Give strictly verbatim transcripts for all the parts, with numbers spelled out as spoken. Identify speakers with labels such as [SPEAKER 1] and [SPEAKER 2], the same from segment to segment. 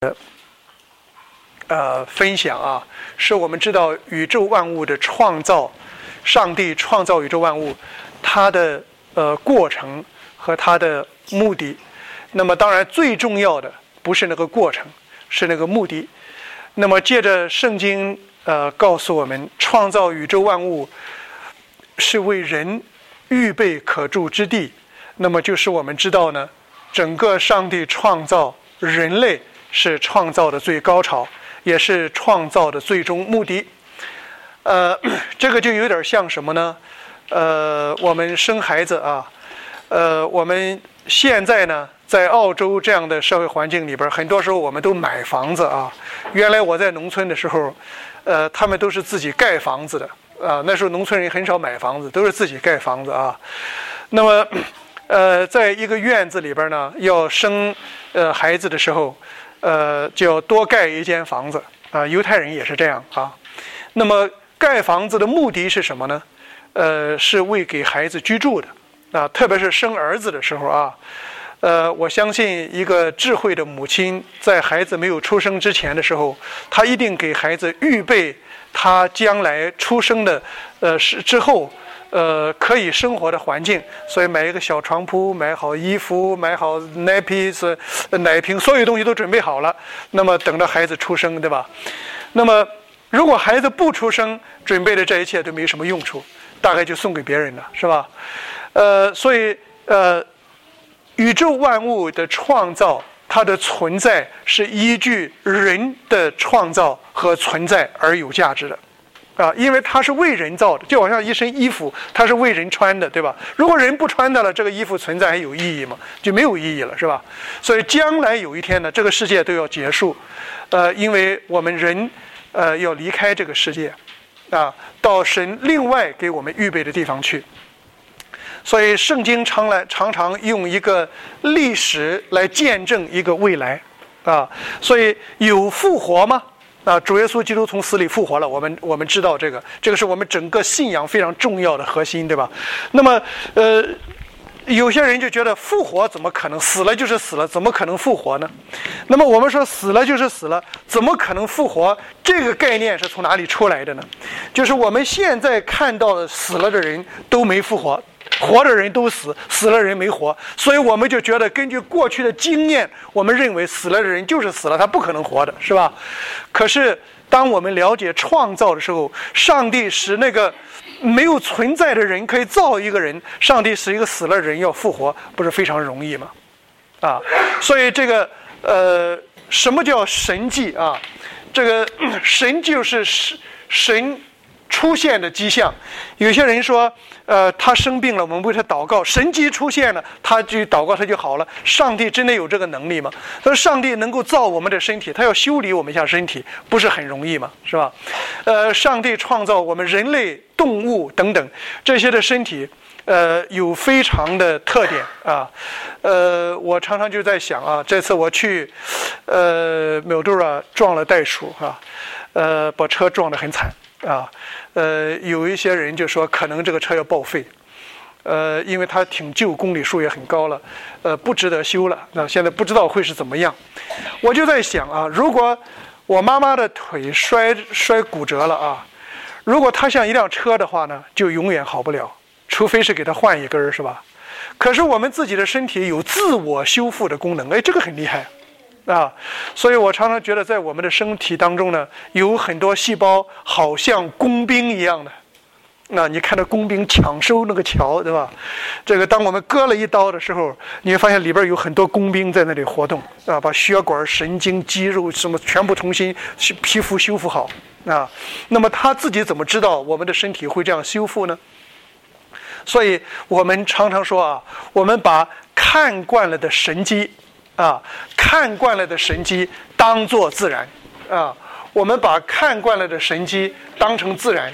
[SPEAKER 1] 呃，分享啊，是我们知道宇宙万物的创造，上帝创造宇宙万物，它的呃过程和它的目的。那么，当然最重要的不是那个过程，是那个目的。那么，借着圣经呃告诉我们，创造宇宙万物是为人预备可住之地。那么，就是我们知道呢，整个上帝创造人类是创造的最高潮。也是创造的最终目的。呃，这个就有点像什么呢？呃，我们生孩子啊，呃，我们现在呢，在澳洲这样的社会环境里边，很多时候我们都买房子啊。原来我在农村的时候，呃，他们都是自己盖房子的啊。那时候农村人很少买房子，都是自己盖房子啊。那么，呃，在一个院子里边呢，要生呃孩子的时候。呃，就要多盖一间房子啊、呃，犹太人也是这样啊。那么盖房子的目的是什么呢？呃，是为给孩子居住的啊，特别是生儿子的时候啊。呃，我相信一个智慧的母亲，在孩子没有出生之前的时候，她一定给孩子预备他将来出生的呃是之后。呃，可以生活的环境，所以买一个小床铺，买好衣服，买好奶瓶、奶瓶，所有东西都准备好了。那么等着孩子出生，对吧？那么如果孩子不出生，准备的这一切都没什么用处，大概就送给别人了，是吧？呃，所以呃，宇宙万物的创造，它的存在是依据人的创造和存在而有价值的。啊，因为它是为人造的，就好像一身衣服，它是为人穿的，对吧？如果人不穿的了，这个衣服存在还有意义吗？就没有意义了，是吧？所以将来有一天呢，这个世界都要结束，呃，因为我们人呃要离开这个世界，啊，到神另外给我们预备的地方去。所以圣经常来常常用一个历史来见证一个未来，啊，所以有复活吗？啊，主耶稣基督从死里复活了，我们我们知道这个，这个是我们整个信仰非常重要的核心，对吧？那么，呃，有些人就觉得复活怎么可能？死了就是死了，怎么可能复活呢？那么我们说死了就是死了，怎么可能复活？这个概念是从哪里出来的呢？就是我们现在看到的死了的人都没复活。活的人都死，死了人没活，所以我们就觉得根据过去的经验，我们认为死了的人就是死了，他不可能活的，是吧？可是当我们了解创造的时候，上帝使那个没有存在的人可以造一个人，上帝使一个死了的人要复活，不是非常容易吗？啊，所以这个呃，什么叫神迹啊？这个神就是神出现的迹象。有些人说呃，他生病了，我们为他祷告，神迹出现了，他就祷告他就好了。上帝真的有这个能力吗？他说上帝能够造我们的身体，他要修理我们一下身体，不是很容易吗？是吧？呃，上帝创造我们人类、动物等等这些的身体，呃，有非常的特点啊。呃，我常常就在想啊，这次我去呃纽杜拉撞了袋鼠啊，呃，把车撞得很惨。啊，呃，有一些人就说可能这个车要报废，呃，因为它挺旧，公里数也很高了，呃，不值得修了。那现在不知道会是怎么样。我就在想啊，如果我妈妈的腿摔摔骨折了啊，如果她像一辆车的话呢，就永远好不了，除非是给她换一根，是吧？可是我们自己的身体有自我修复的功能，哎，这个很厉害。啊，所以我常常觉得在我们的身体当中呢，有很多细胞好像工兵一样的。那、啊、你看到工兵抢收那个桥，对吧？这个当我们割了一刀的时候，你会发现里边有很多工兵在那里活动啊，把血管、神经、肌肉什么全部重新皮肤修复好啊。那么他自己怎么知道我们的身体会这样修复呢？所以我们常常说啊，我们把看惯了的神迹。啊，看惯了的神迹当作自然啊，我们把看惯了的神迹当成自然，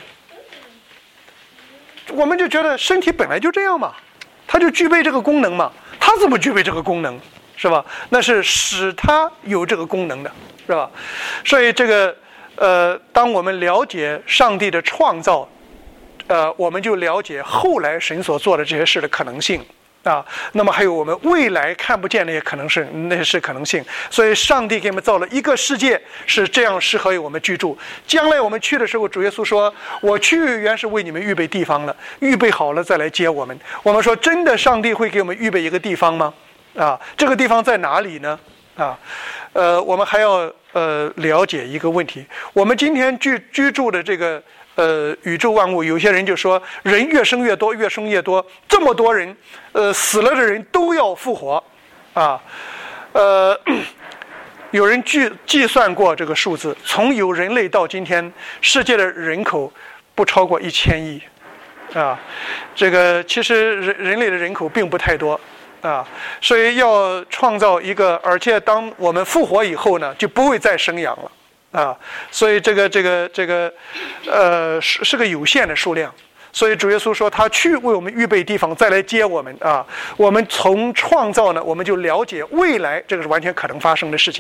[SPEAKER 1] 我们就觉得身体本来就这样嘛，它就具备这个功能嘛，它怎么具备这个功能，是吧？那是使它有这个功能的，是吧？所以这个呃，当我们了解上帝的创造，呃，我们就了解后来神所做的这些事的可能性。 啊，那么还有我们未来看不见那些可能性，那是可能性。所以上帝给我们造了一个世界，是这样适合于我们居住。将来我们去的时候，主耶稣说：“我去原是为你们预备地方了，预备好了再来接我们。”我们说，真的，上帝会给我们预备一个地方吗？啊，这个地方在哪里呢？啊，呃，我们还要呃了解一个问题：我们今天居居住的这个。呃，宇宙万物，有些人就说，人越生越多，越生越多，这么多人，呃，死了的人都要复活，啊，呃，有人计计算过这个数字，从有人类到今天，世界的人口不超过一千亿，啊，这个其实人人类的人口并不太多，啊，所以要创造一个，而且当我们复活以后呢，就不会再生养了。啊，所以这个这个这个，呃，是是个有限的数量。所以主耶稣说，他去为我们预备地方，再来接我们啊。我们从创造呢，我们就了解未来，这个是完全可能发生的事情。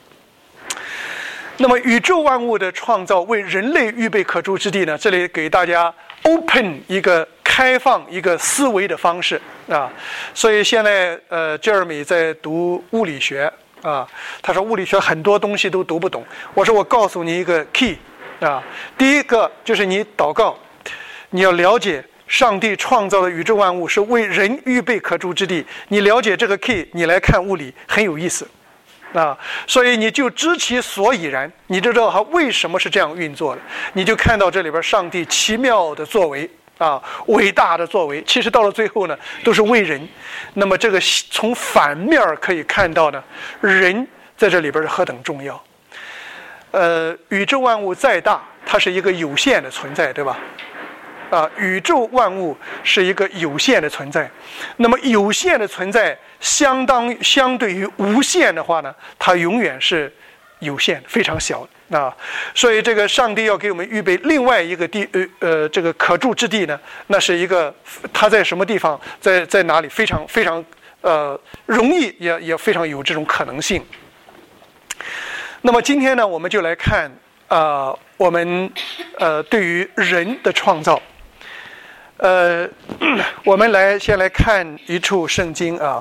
[SPEAKER 1] 那么宇宙万物的创造为人类预备可住之地呢？这里给大家 open 一个开放一个思维的方式啊。所以现在呃，Jeremy 在读物理学。啊，他说物理学很多东西都读不懂。我说我告诉你一个 key 啊，第一个就是你祷告，你要了解上帝创造的宇宙万物是为人预备可住之地。你了解这个 key， 你来看物理很有意思啊。所以你就知其所以然，你就知道它为什么是这样运作的，你就看到这里边上帝奇妙的作为。啊，伟大的作为，其实到了最后呢，都是为人。那么这个从反面可以看到呢，人在这里边是何等重要。呃，宇宙万物再大，它是一个有限的存在，对吧？啊，宇宙万物是一个有限的存在。那么有限的存在，相当相对于无限的话呢，它永远是有限，非常小的。啊，所以这个上帝要给我们预备另外一个地，呃呃，这个可住之地呢，那是一个它在什么地方，在在哪里，非常非常呃容易，也也非常有这种可能性。那么今天呢，我们就来看啊、呃，我们呃对于人的创造，呃，我们来先来看一处圣经啊。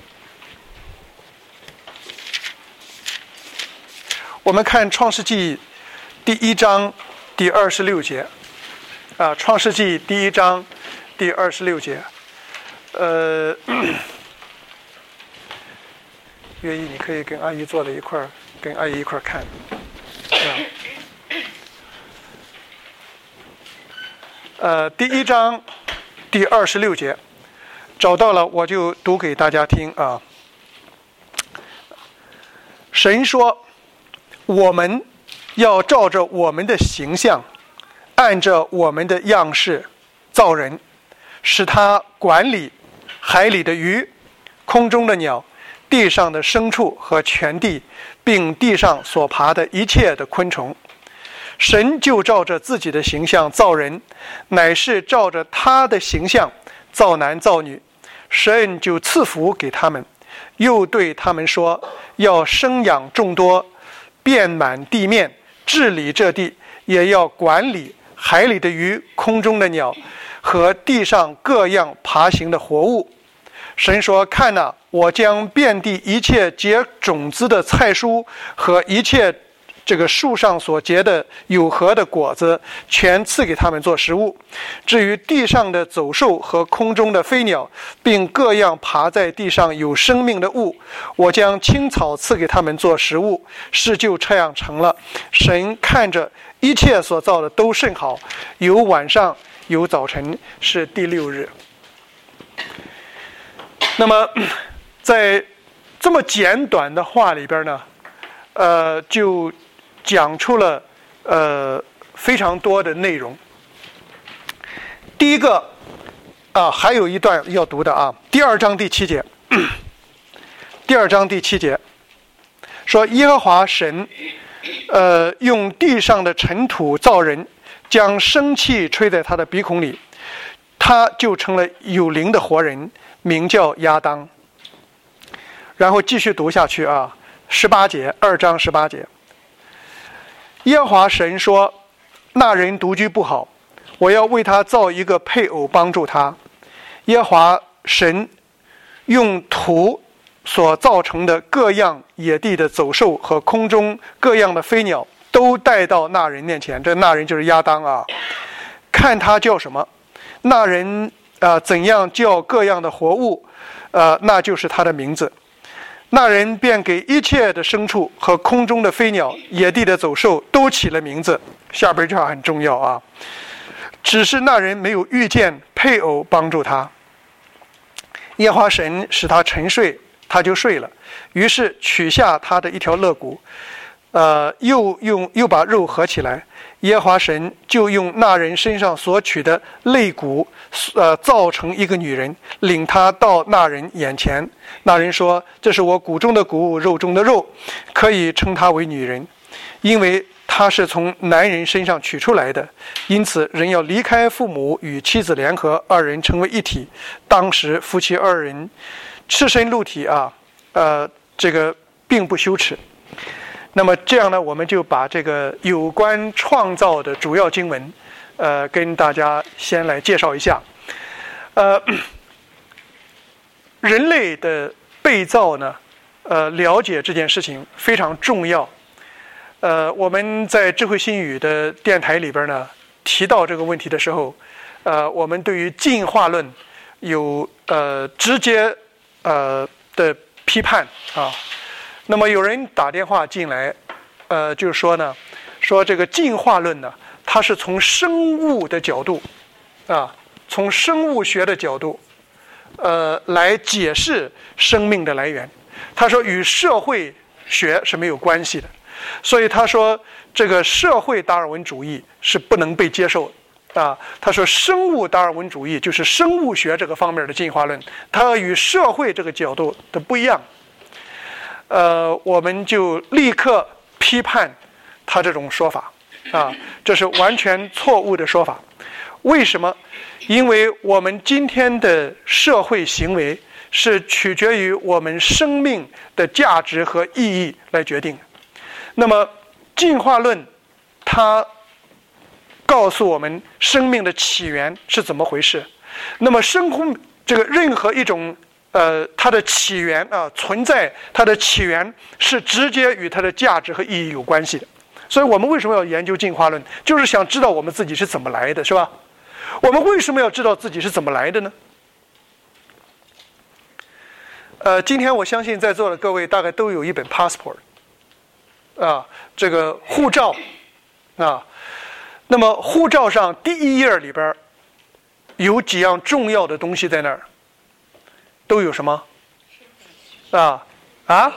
[SPEAKER 1] 我们看创世纪第一章第二十六节，啊，创世纪第一章第二十六节，呃，愿意你可以跟阿姨坐在一块儿，跟阿姨一块儿看，啊，呃，第一章第二十六节，找到了我就读给大家听啊。神说，我们要照着我们的形象，按着我们的样式造人，使他管理海里的鱼、空中的鸟、地上的牲畜和全地，并地上所爬的一切的昆虫。神就照着自己的形象造人，乃是照着他的形象造男造女。神就赐福给他们，又对他们说，要生养众多，遍满地面，治理这地，也要管理海里的鱼、空中的鸟和地上各样爬行的活物。神说，看哪，我将遍地一切结种子的菜蔬和一切这个树上所结的有核的果子，全赐给他们做食物。至于地上的走兽和空中的飞鸟，并各样爬在地上有生命的物，我将青草赐给他们做食物。事就这样成了。神看着一切所造的都甚好，有晚上有早晨，是第六日。那么在这么简短的话里边呢，呃，就讲出了呃非常多的内容。第一个啊，还有一段要读的啊，第二章第七节，第二章第七节说，耶和华神呃用地上的尘土造人，将生气吹在他的鼻孔里，他就成了有灵的活人，名叫亚当。然后继续读下去啊，十八节，二章十八节。耶和华神说，那人独居不好，我要为他造一个配偶帮助他。耶和华神用土所造成的各样野地的走兽和空中各样的飞鸟都带到那人面前，这那人就是亚当啊，看他叫什么，那人啊、呃、怎样叫各样的活物，呃，那就是他的名字。那人便给一切的牲畜和空中的飞鸟、野地的走兽都起了名字。下边这话很重要啊，只是那人没有遇见配偶帮助他。耶和华神使他沉睡，他就睡了，于是取下他的一条肋骨，呃，又用又把肉合起来。耶和华神就用那人身上所取的肋骨，呃，造成一个女人，领他到那人眼前。那人说：“这是我骨中的骨，肉中的肉，可以称她为女人，因为她是从男人身上取出来的。因此，人要离开父母，与妻子联合，二人成为一体。当时夫妻二人赤身露体啊，呃，这个并不羞耻。”那么这样呢，我们就把这个有关创造的主要经文，呃，跟大家先来介绍一下。呃，人类的被造呢，呃，了解这件事情非常重要。呃，我们在智慧新语的电台里边呢，提到这个问题的时候，呃，我们对于进化论有呃直接呃的批判啊。那么有人打电话进来，呃，就是说呢，说这个进化论呢，它是从生物的角度，啊，从生物学的角度，呃，来解释生命的来源。他说与社会学是没有关系的，所以他说这个社会达尔文主义是不能被接受的。啊，他说生物达尔文主义就是生物学这个方面的进化论，它与社会这个角度的不一样。呃，我们就立刻批判他这种说法啊，这是完全错误的说法。为什么？因为我们今天的社会行为是取决于我们生命的价值和意义来决定。那么进化论它告诉我们生命的起源是怎么回事，那么生空这个任何一种呃，它的起源啊，存在它的起源是直接与它的价值和意义有关系的。所以我们为什么要研究进化论？就是想知道我们自己是怎么来的，是吧？我们为什么要知道自己是怎么来的呢？呃，今天我相信在座的各位大概都有一本 passport 啊，这个护照啊。那么护照上第一页里边有几样重要的东西在那儿。都有什么？啊啊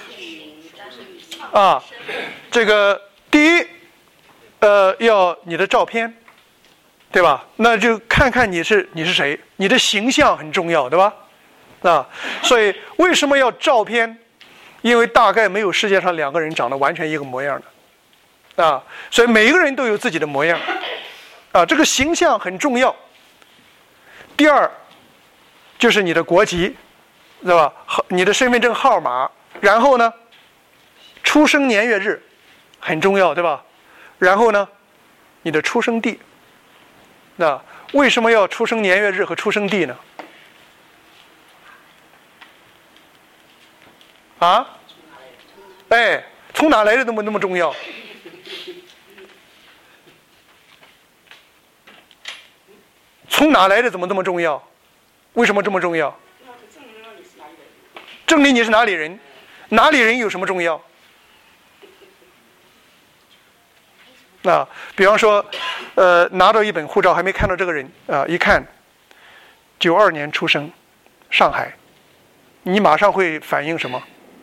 [SPEAKER 1] 啊！这个第一，呃，要你的照片，对吧？那就看看你是你是谁，你的形象很重要，对吧？啊，所以为什么要照片？因为大概没有世界上两个人长得完全一个模样的，啊，所以每一个人都有自己的模样，啊，这个形象很重要。第二。就是你的国籍，对吧？你的身份证号码，然后呢，出生年月日很重要，对吧？然后呢，你的出生地。那为什么要出生年月日和出生地呢？啊？哎，从哪来的那么那么重要？从哪来的怎么那么重要？为什么这么重要？证明你是哪里人，哪里人有什么重要？那比方说，呃，拿到一本护照还没看到这个人啊、呃，一看，九二年出生，上海，你马上会反应什么？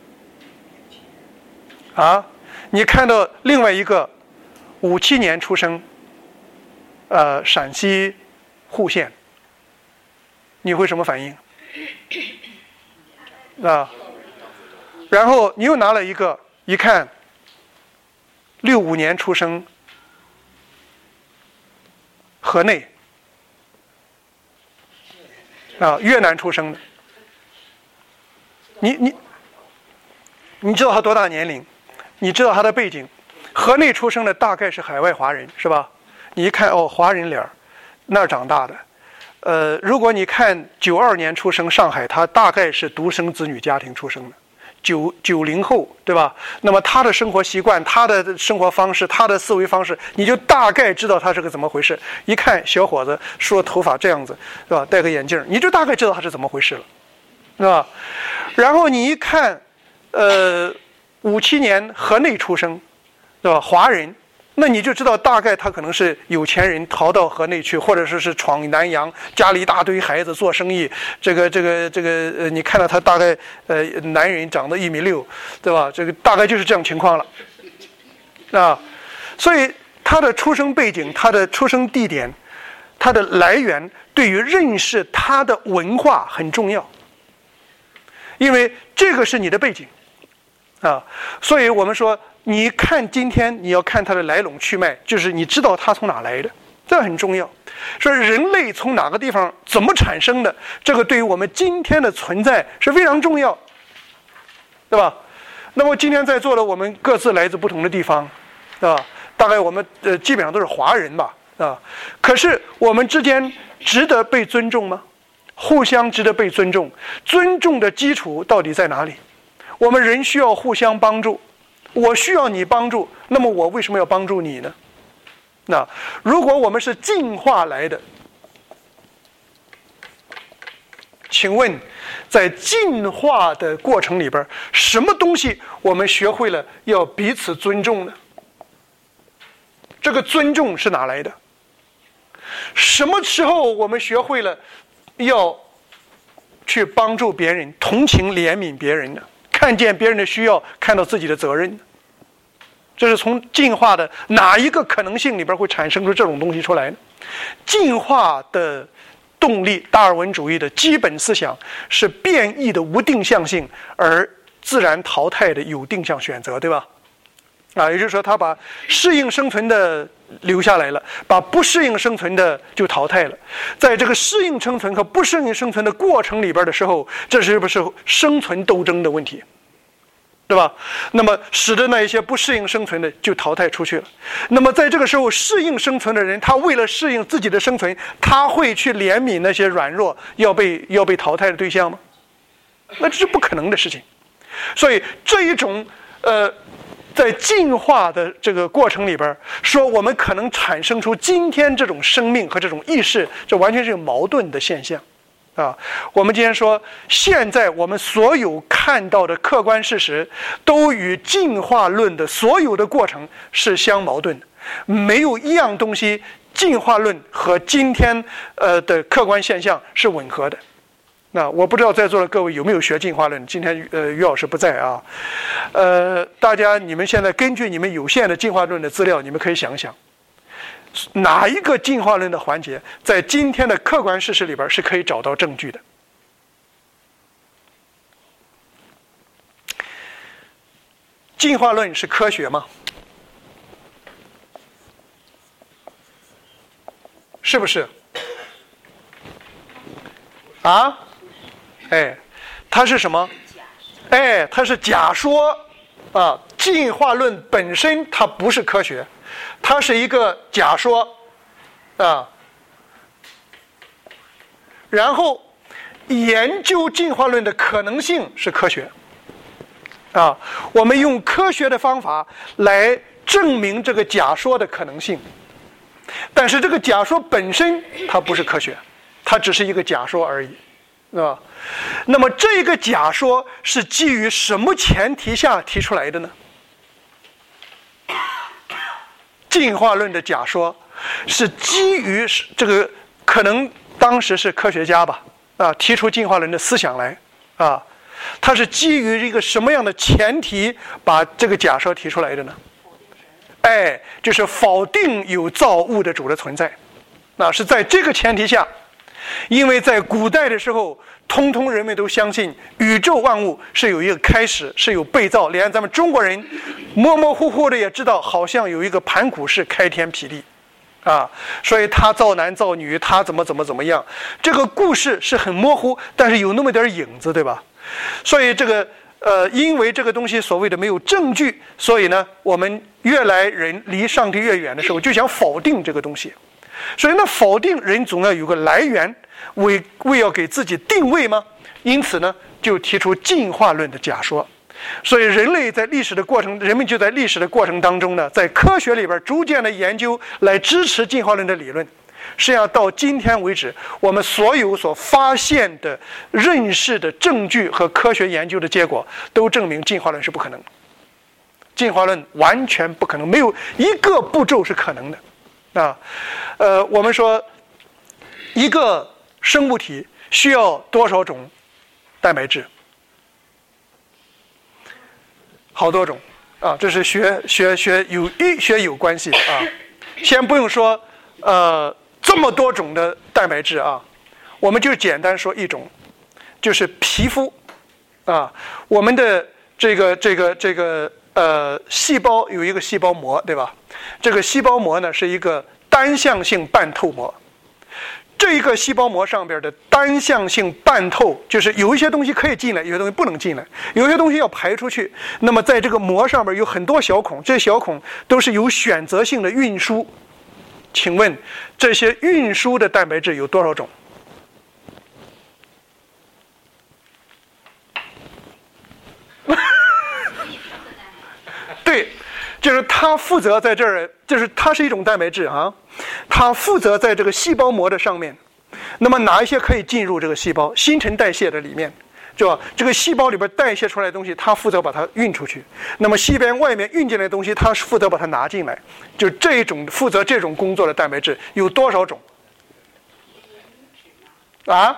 [SPEAKER 1] 啊，你看到另外一个五七年出生，呃，陕西户县。你会什么反应？啊，然后你又拿了一个，一看，六五年出生，河内，啊，越南出生的。你你你知道他多大年龄？你知道他的背景？河内出生的大概是海外华人，是吧？你一看哦，华人脸儿，那儿长大的。 呃，如果你看九二年出生上海，他大概是独生子女家庭出生的，九九零后，对吧？那么他的生活习惯、他的生活方式、他的思维方式，你就大概知道他是个怎么回事。一看小伙子，梳头发这样子，对吧？戴个眼镜，你就大概知道他是怎么回事了，对吧？然后你一看，呃，五七年河内出生，对吧？华人。那你就知道大概他可能是有钱人逃到河内去，或者说是闯南洋，家里一大堆孩子做生意。这个这个这个呃，你看到他大概呃男人长得一米六，对吧？这个大概就是这样情况了啊。所以他的出生背景、他的出生地点、他的来源，对于认识他的文化很重要，因为这个是你的背景啊。所以我们说。你看今天你要看它的来龙去脉，就是你知道它从哪来的，这很重要。说人类从哪个地方怎么产生的，这个对于我们今天的存在是非常重要，对吧？那么今天在座的我们各自来自不同的地方，对吧？大概我们呃基本上都是华人吧，啊，可是我们之间值得被尊重吗？互相值得被尊重，尊重的基础到底在哪里？我们人需要互相帮助。我需要你帮助，那么我为什么要帮助你呢？那如果我们是进化来的，请问在进化的过程里边，什么东西我们学会了要彼此尊重呢？这个尊重是哪来的？什么时候我们学会了要去帮助别人，同情怜悯别人呢？看见别人的需要，看到自己的责任，这是从进化的哪一个可能性里边会产生出这种东西出来呢？进化的动力，达尔文主义的基本思想是变异的无定向性，而自然淘汰的有定向选择，对吧？啊，也就是说，他把适应生存的留下来了，把不适应生存的就淘汰了。在这个适应生存和不适应生存的过程里边的时候，这是不是生存斗争的问题？对吧？那么使得那一些不适应生存的就淘汰出去了。那么在这个时候，适应生存的人，他为了适应自己的生存，他会去怜悯那些软弱要被要被淘汰的对象吗？那这是不可能的事情。所以这一种呃，在进化的这个过程里边，说我们可能产生出今天这种生命和这种意识，这完全是矛盾的现象。啊，我们今天说，现在我们所有看到的客观事实，都与进化论的所有的过程是相矛盾的，没有一样东西进化论和今天呃的客观现象是吻合的。那我不知道在座的各位有没有学进化论？今天呃于老师不在啊，呃，大家你们现在根据你们有限的进化论的资料，你们可以想想。哪一个进化论的环节在今天的客观事实里边是可以找到证据的？进化论是科学吗？是不是？啊？哎，它是什么？哎，它是假说啊！进化论本身它不是科学。它是一个假说啊，然后研究进化论的可能性是科学啊，我们用科学的方法来证明这个假说的可能性，但是这个假说本身它不是科学，它只是一个假说而已，是吧？那么这个假说是基于什么前提下提出来的呢？进化论的假说是基于这个，可能当时是科学家吧，啊，提出进化论的思想来，啊，它是基于一个什么样的前提把这个假说提出来的呢？哎，就是否定有造物的主的存在，那是在这个前提下，因为在古代的时候，通通人们都相信宇宙万物是有一个开始，是有被造，连咱们中国人模模糊糊的也知道，好像有一个盘古是开天辟地啊，所以他造男造女，他怎么怎么怎么样，这个故事是很模糊，但是有那么点影子，对吧？所以这个呃，因为这个东西所谓的没有证据，所以呢，我们越来人离上帝越远的时候，就想否定这个东西。所以呢，否定人总要有个来源， 为为要给自己定位吗？因此呢，就提出进化论的假说。所以人类在历史的过程，人们就在历史的过程当中呢，在科学里边逐渐的研究来支持进化论的理论。实际上到今天为止，我们所有所发现的认识的证据和科学研究的结果，都证明进化论是不可能。进化论完全不可能，没有一个步骤是可能的。啊，呃，我们说一个生物体需要多少种蛋白质？好多种啊，这是学学学有医学有关系啊。先不用说呃这么多种的蛋白质啊，我们就简单说一种，就是皮肤啊。我们的这个这个这个呃细胞有一个细胞膜，对吧？这个细胞膜呢是一个单向性半透膜。这一个细胞膜上边的单向性半透，就是有一些东西可以进来，有些东西不能进来，有些东西要排出去。那么在这个膜上边有很多小孔，这些小孔都是有选择性的运输。请问这些运输的蛋白质有多少种？对，就是它负责在这儿，就是它是一种蛋白质啊，它负责在这个细胞膜的上面。那么哪一些可以进入这个细胞新陈代谢的里面，是吧？这个细胞里边代谢出来的东西，它负责把它运出去。那么细胞外面运进来的东西，它是负责把它拿进来。就这种负责这种工作的蛋白质有多少种？啊？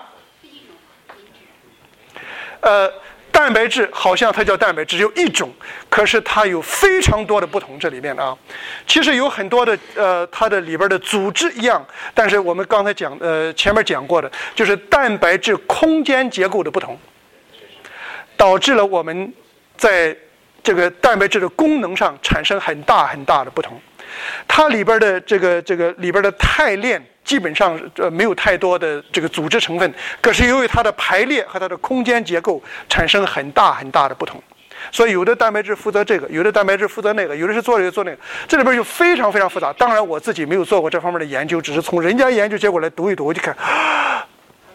[SPEAKER 1] 呃。蛋白质好像它叫蛋白质，只有一种，可是它有非常多的不同。这里面啊，其实有很多的呃，它的里边的组织一样，但是我们刚才讲呃前面讲过的，就是蛋白质空间结构的不同，导致了我们在这个蛋白质的功能上产生很大很大的不同。它里边的这个这个里边的肽链基本上呃没有太多的这个组织成分，可是由于它的排列和它的空间结构产生很大很大的不同，所以有的蛋白质负责这个，有的蛋白质负责那个，有的是做这个做那个，这里边就非常非常复杂。当然我自己没有做过这方面的研究，只是从人家研究结果来读一读，我就看，啊、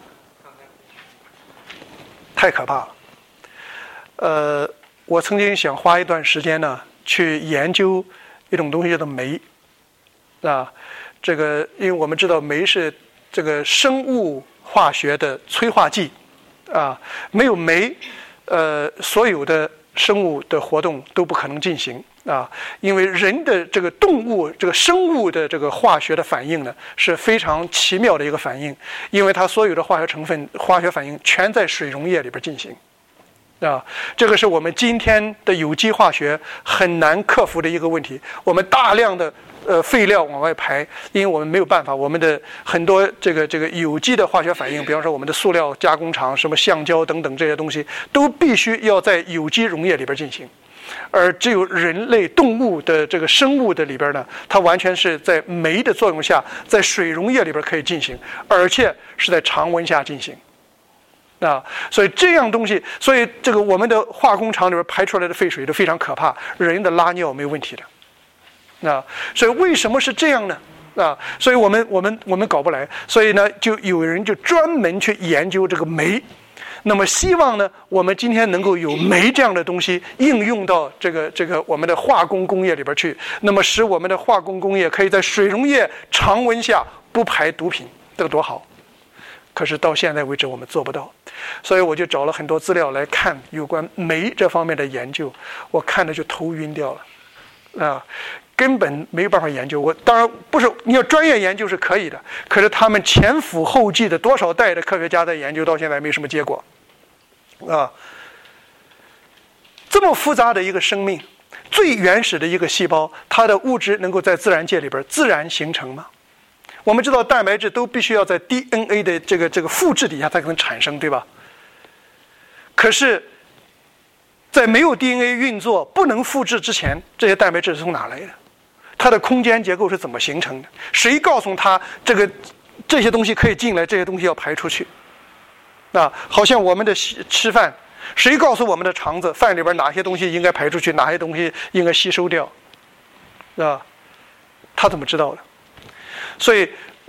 [SPEAKER 1] 太可怕了。呃，我曾经想花一段时间呢去研究一种东西叫做酶啊。这个，因为我们知道酶是这个生物化学的催化剂，啊，没有酶，呃，所有的生物的活动都不可能进行啊。因为人的这个动物、这个生物的这个化学的反应呢，是非常奇妙的一个反应，因为它所有的化学成分、化学反应全在水溶液里边进行。啊，这个是我们今天的有机化学很难克服的一个问题。我们大量的呃废料往外排，因为我们没有办法，我们的很多这个这个有机的化学反应，比方说我们的塑料加工厂、什么橡胶等等这些东西，都必须要在有机溶液里边进行。而只有人类动物的这个生物的里边呢，它完全是在酶的作用下，在水溶液里边可以进行，而且是在常温下进行。啊，所以这样东西，所以这个我们的化工厂里边排出来的废水都非常可怕，人的拉尿没有问题的。啊，所以为什么是这样呢？啊，所以我们我们我们搞不来，所以呢，就有人就专门去研究这个酶。那么希望呢，我们今天能够有酶这样的东西应用到这个这个我们的化工工业里边去，那么使我们的化工工业可以在水溶液常温下不排毒品，这个多好。可是到现在为止我们做不到，所以我就找了很多资料来看有关酶这方面的研究，我看着就头晕掉了，啊，根本没有办法研究。我当然不是你要专业研究是可以的，可是他们前赴后继的多少代的科学家在研究，到现在没什么结果，啊，这么复杂的一个生命，最原始的一个细胞，它的物质能够在自然界里边自然形成吗？我们知道蛋白质都必须要在 D N A 的这个这个复制底下才可能产生，对吧？可是在没有 D N A 运作不能复制之前，这些蛋白质是从哪来的？它的空间结构是怎么形成的？谁告诉它这个这些东西可以进来，这些东西要排出去？啊，好像我们的吃饭，谁告诉我们的肠子饭里边哪些东西应该排出去，哪些东西应该吸收掉？啊，他怎么知道的？所以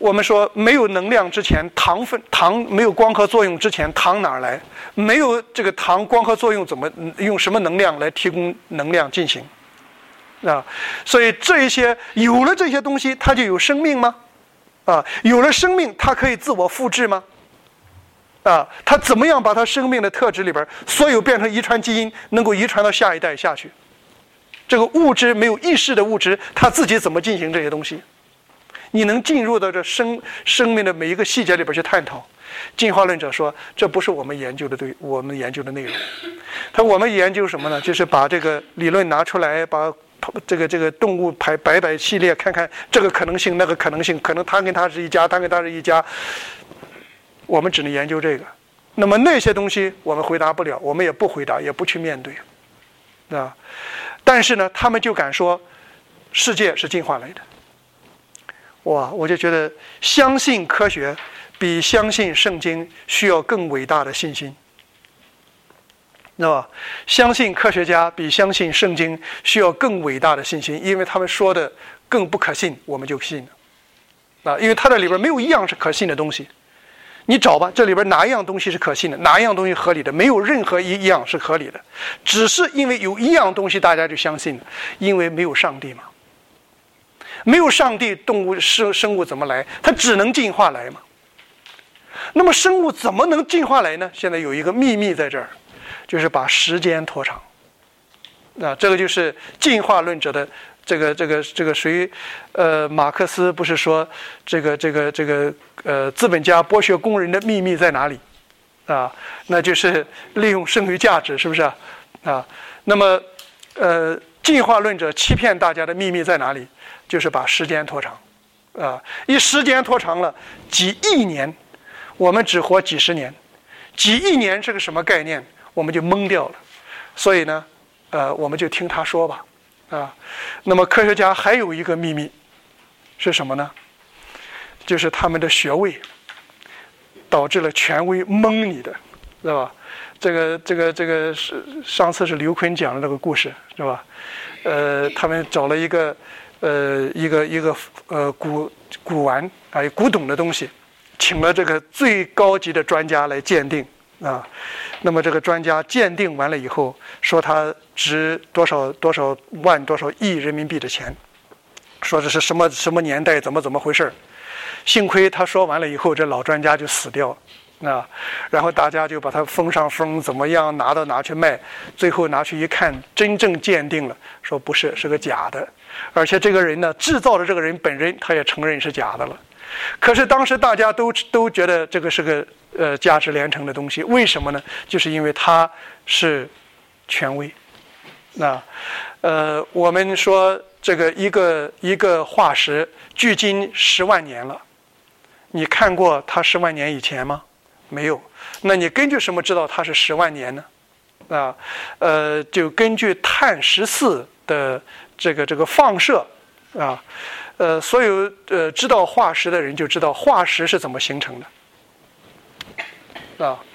[SPEAKER 1] 我们说没有能量之前，糖分糖没有光合作用之前，糖哪儿来？没有这个糖光合作用，怎么用什么能量来提供能量进行？啊，所以这一些有了这些东西，它就有生命吗？啊，有了生命，它可以自我复制吗？啊，它怎么样把它生命的特质里边所有变成遗传基因，能够遗传到下一代下去？这个物质没有意识的物质，它自己怎么进行这些东西？你能进入到这生生命的每一个细节里边去探讨。进化论者说，这不是我们研究的对，我们研究的内容。他我们研究什么呢？就是把这个理论拿出来，把这个这个动物排摆摆系列，看看这个可能性，那个可能性，可能他跟他是一家，他跟他是一家。我们只能研究这个。那么那些东西我们回答不了，我们也不回答，也不去面对，啊。但是呢，他们就敢说，世界是进化来的。哇，我就觉得相信科学比相信圣经需要更伟大的信心，知道吧？相信科学家比相信圣经需要更伟大的信心，因为他们说的更不可信，我们就信了啊！因为它这里边没有一样是可信的东西，你找吧，这里边哪一样东西是可信的，哪一样东西合理的？没有任何一样是合理的，只是因为有一样东西大家就相信了，因为没有上帝嘛。没有上帝，动物生生物怎么来？它只能进化来嘛。那么生物怎么能进化来呢？现在有一个秘密在这儿，就是把时间拖长。啊，这个就是进化论者的这个这个这个属于，呃，马克思不是说这个这个这个呃资本家剥削工人的秘密在哪里？啊，那就是利用剩余价值，是不是啊？啊，那么呃，进化论者欺骗大家的秘密在哪里？就是把时间拖长，啊，一时间拖长了几亿年，我们只活几十年，几亿年是个什么概念，我们就懵掉了。所以呢，呃，我们就听他说吧，啊，那么科学家还有一个秘密是什么呢？就是他们的学位导致了权威蒙你的，知道吧？这个这个这个是上次是刘坤讲的那个故事，是吧？呃，他们找了一个。呃，一个一个呃古古玩啊，古董的东西，请了这个最高级的专家来鉴定啊。那么这个专家鉴定完了以后，说它值多少多少万多少亿人民币的钱，说这是什么什么年代，怎么怎么回事。幸亏他说完了以后，这老专家就死掉了。啊，然后大家就把它封上封，怎么样拿到拿去卖，最后拿去一看，真正鉴定了，说不是，是个假的，而且这个人呢，制造的这个人本人他也承认是假的了。可是当时大家都都觉得这个是个呃价值连城的东西，为什么呢？就是因为他是权威。那呃，我们说这个一个一个化石距今十万年了，你看过它十万年以前吗？没有。那你根据什么知道它是十万年呢？啊，呃，就根据碳十四的这个这个放射啊，呃，所有呃知道化石的人就知道化石是怎么形成的啊。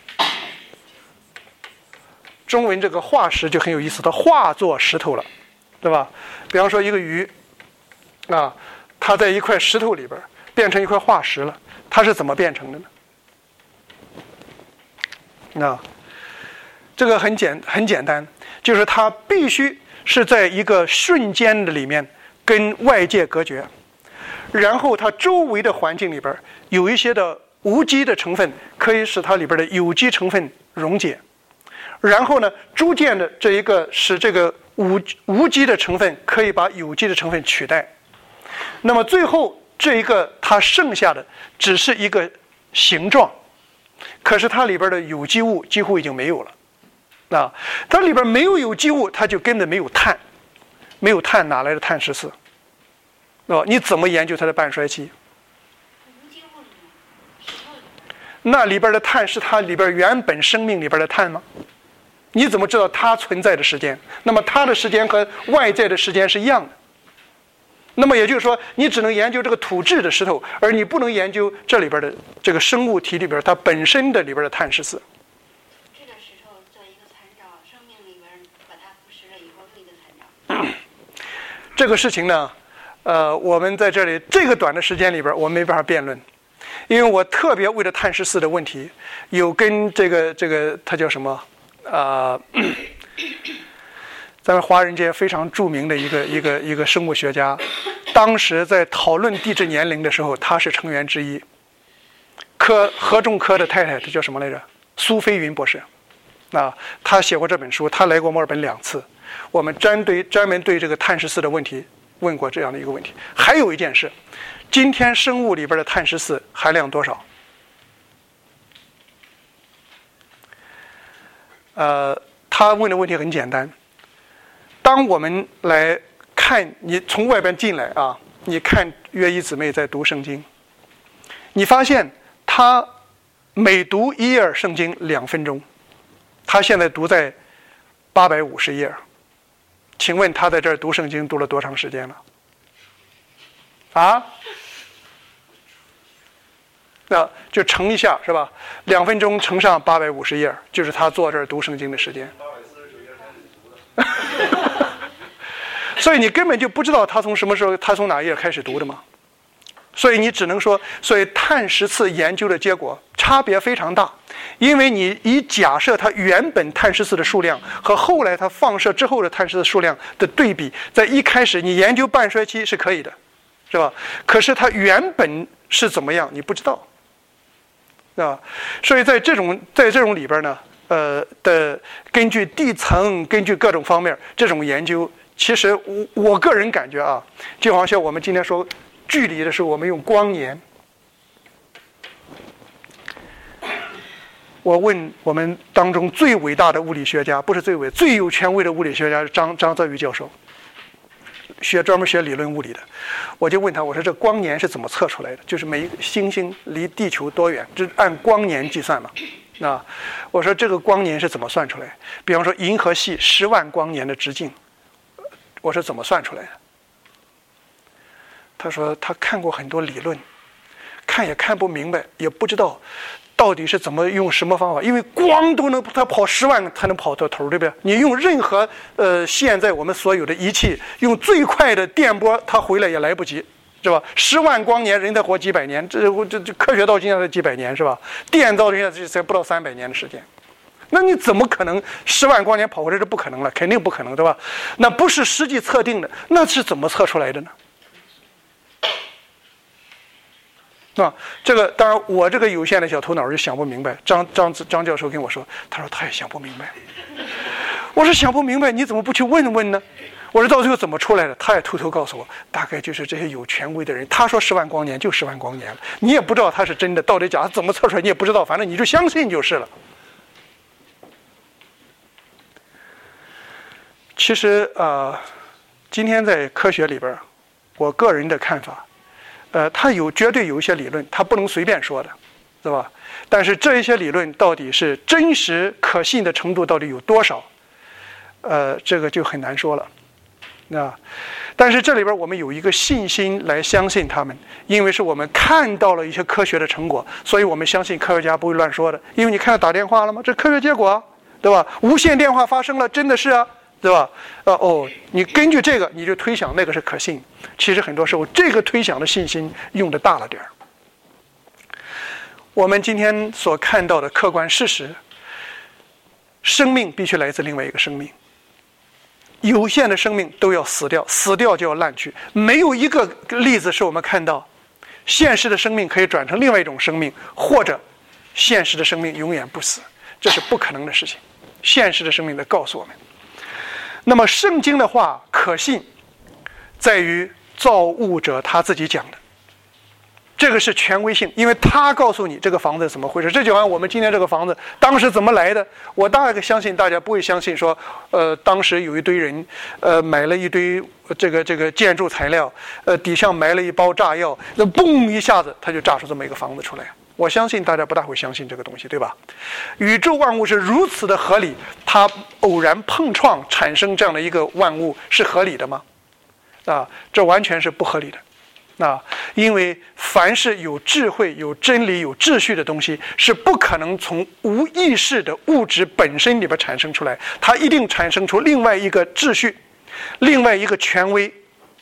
[SPEAKER 1] 中文这个化石就很有意思，它化作石头了，对吧？比方说一个鱼啊，它在一块石头里边变成一块化石了，它是怎么变成的呢？啊，这个很简很简单，就是它必须是在一个瞬间的里面跟外界隔绝，然后它周围的环境里边有一些的无机的成分可以使它里边的有机成分溶解，然后呢，逐渐的这一个使这个无无机的成分可以把有机的成分取代，那么最后这一个它剩下的只是一个形状。可是它里边的有机物几乎已经没有了，啊，它里边没有有机物，它就根本没有碳，没有碳哪来的碳十四？哦，你怎么研究它的半衰期？那里边的碳是它里边原本生命里边的碳吗？你怎么知道它存在的时间？那么它的时间和外在的时间是一样的。那么也就是说，你只能研究这个土质的石头，而你不能研究这里边的这个生物体里边它本身的里边的碳十四。
[SPEAKER 2] 土质的石头做一个参照，生命里边把它腐蚀了以后另一个参照。
[SPEAKER 1] 这个事情呢， 呃，我们在这里这个短的时间里边，我没办法辩论，因为我特别为了碳十四的问题，有跟这个这个他叫什么啊、呃，咱们华人界非常著名的一个一个一个生物学家，当时在讨论地质年龄的时候，他是成员之一。科何仲科的太太，这叫什么来着？苏飞云博士，啊，他写过这本书，他来过墨尔本两次。我们专对专门对这个碳十四的问题问过这样的一个问题。还有一件事，今天生物里边的碳十四含量多少？呃，他问的问题很简单。当我们来看，你从外边进来啊，你看约一姊妹在读圣经，你发现她每读一页圣经两分钟，她现在读在八百五十页。请问她在这儿读圣经读了多长时间了？啊？那就乘一下是吧？两分钟乘上八百五十页，就是她坐这儿读圣经的时间。所以你根本就不知道她从什么时候，她从哪一页开始读的嘛。所以你只能说，所以碳十四研究的结果差别非常大，因为你以假设它原本碳十四的数量和后来它放射之后的碳十四数量的对比，在一开始你研究半衰期是可以的，是吧？可是它原本是怎么样，你不知道，啊，所以在这种在这种里边呢，呃的根据地层，根据各种方面这种研究，其实我我个人感觉啊，就好像我们今天说。距离的时候，我们用光年。我问我们当中最伟大的物理学家，不是最伟，最有权威的物理学家张张泽宇教授，学专门学理论物理的。我就问他，我说这光年是怎么测出来的？就是每一个星星离地球多远，这按光年计算嘛。啊，我说这个光年是怎么算出来？比方说银河系十万光年的直径，我说怎么算出来的？他说他看过很多理论，看也看不明白，也不知道到底是怎么用什么方法，因为光都能他跑十万才能跑到头，对不对？你用任何呃现在我们所有的仪器，用最快的电波，它回来也来不及，是吧？十万光年人才活几百年，这这这科学到今天才几百年，是吧？电到现在才不到三百年的时间，那你怎么可能十万光年跑回来？这不可能了，肯定不可能，对吧？那不是实际测定的，那是怎么测出来的呢？啊，这个当然，我这个有限的小头脑就想不明白。张张张教授跟我说，他说他也想不明白。我说想不明白，你怎么不去问问呢？我说到最后怎么出来的？他也偷偷告诉我，大概就是这些有权威的人，他说十万光年就十万光年了，你也不知道他是真的，到底假，怎么测出来你也不知道，反正你就相信就是了。其实呃，今天在科学里边，我个人的看法。呃，它有绝对有一些理论，它不能随便说的，是吧？但是这一些理论到底是真实可信的程度到底有多少？呃，这个就很难说了。啊，但是这里边我们有一个信心来相信他们，因为是我们看到了一些科学的成果，所以我们相信科学家不会乱说的。因为你看到打电话了吗？这科学结果啊，对吧？无线电话发生了，真的是啊。对吧？呃哦，你根据这个你就推想那个是可信。其实很多时候这个推想的信心用的大了点儿。我们今天所看到的客观事实，生命必须来自另外一个生命。有限的生命都要死掉，死掉就要烂去。没有一个例子是我们看到现实的生命可以转成另外一种生命，或者现实的生命永远不死，这是不可能的事情。现实的生命在告诉我们。那么圣经的话可信，在于造物者他自己讲的，这个是权威性，因为他告诉你这个房子怎么回事。这就好像我们今天这个房子当时怎么来的，我大概相信大家不会相信说，呃，当时有一堆人，呃，买了一堆这个这个建筑材料，呃，底下埋了一包炸药，那嘣一下子他就炸出这么一个房子出来。我相信大家不大会相信这个东西，对吧？宇宙万物是如此的合理，它偶然碰撞产生这样的一个万物是合理的吗？啊，这完全是不合理的。啊，因为凡是有智慧、有真理、有秩序的东西，是不可能从无意识的物质本身里边产生出来，它一定产生出另外一个秩序，另外一个权威，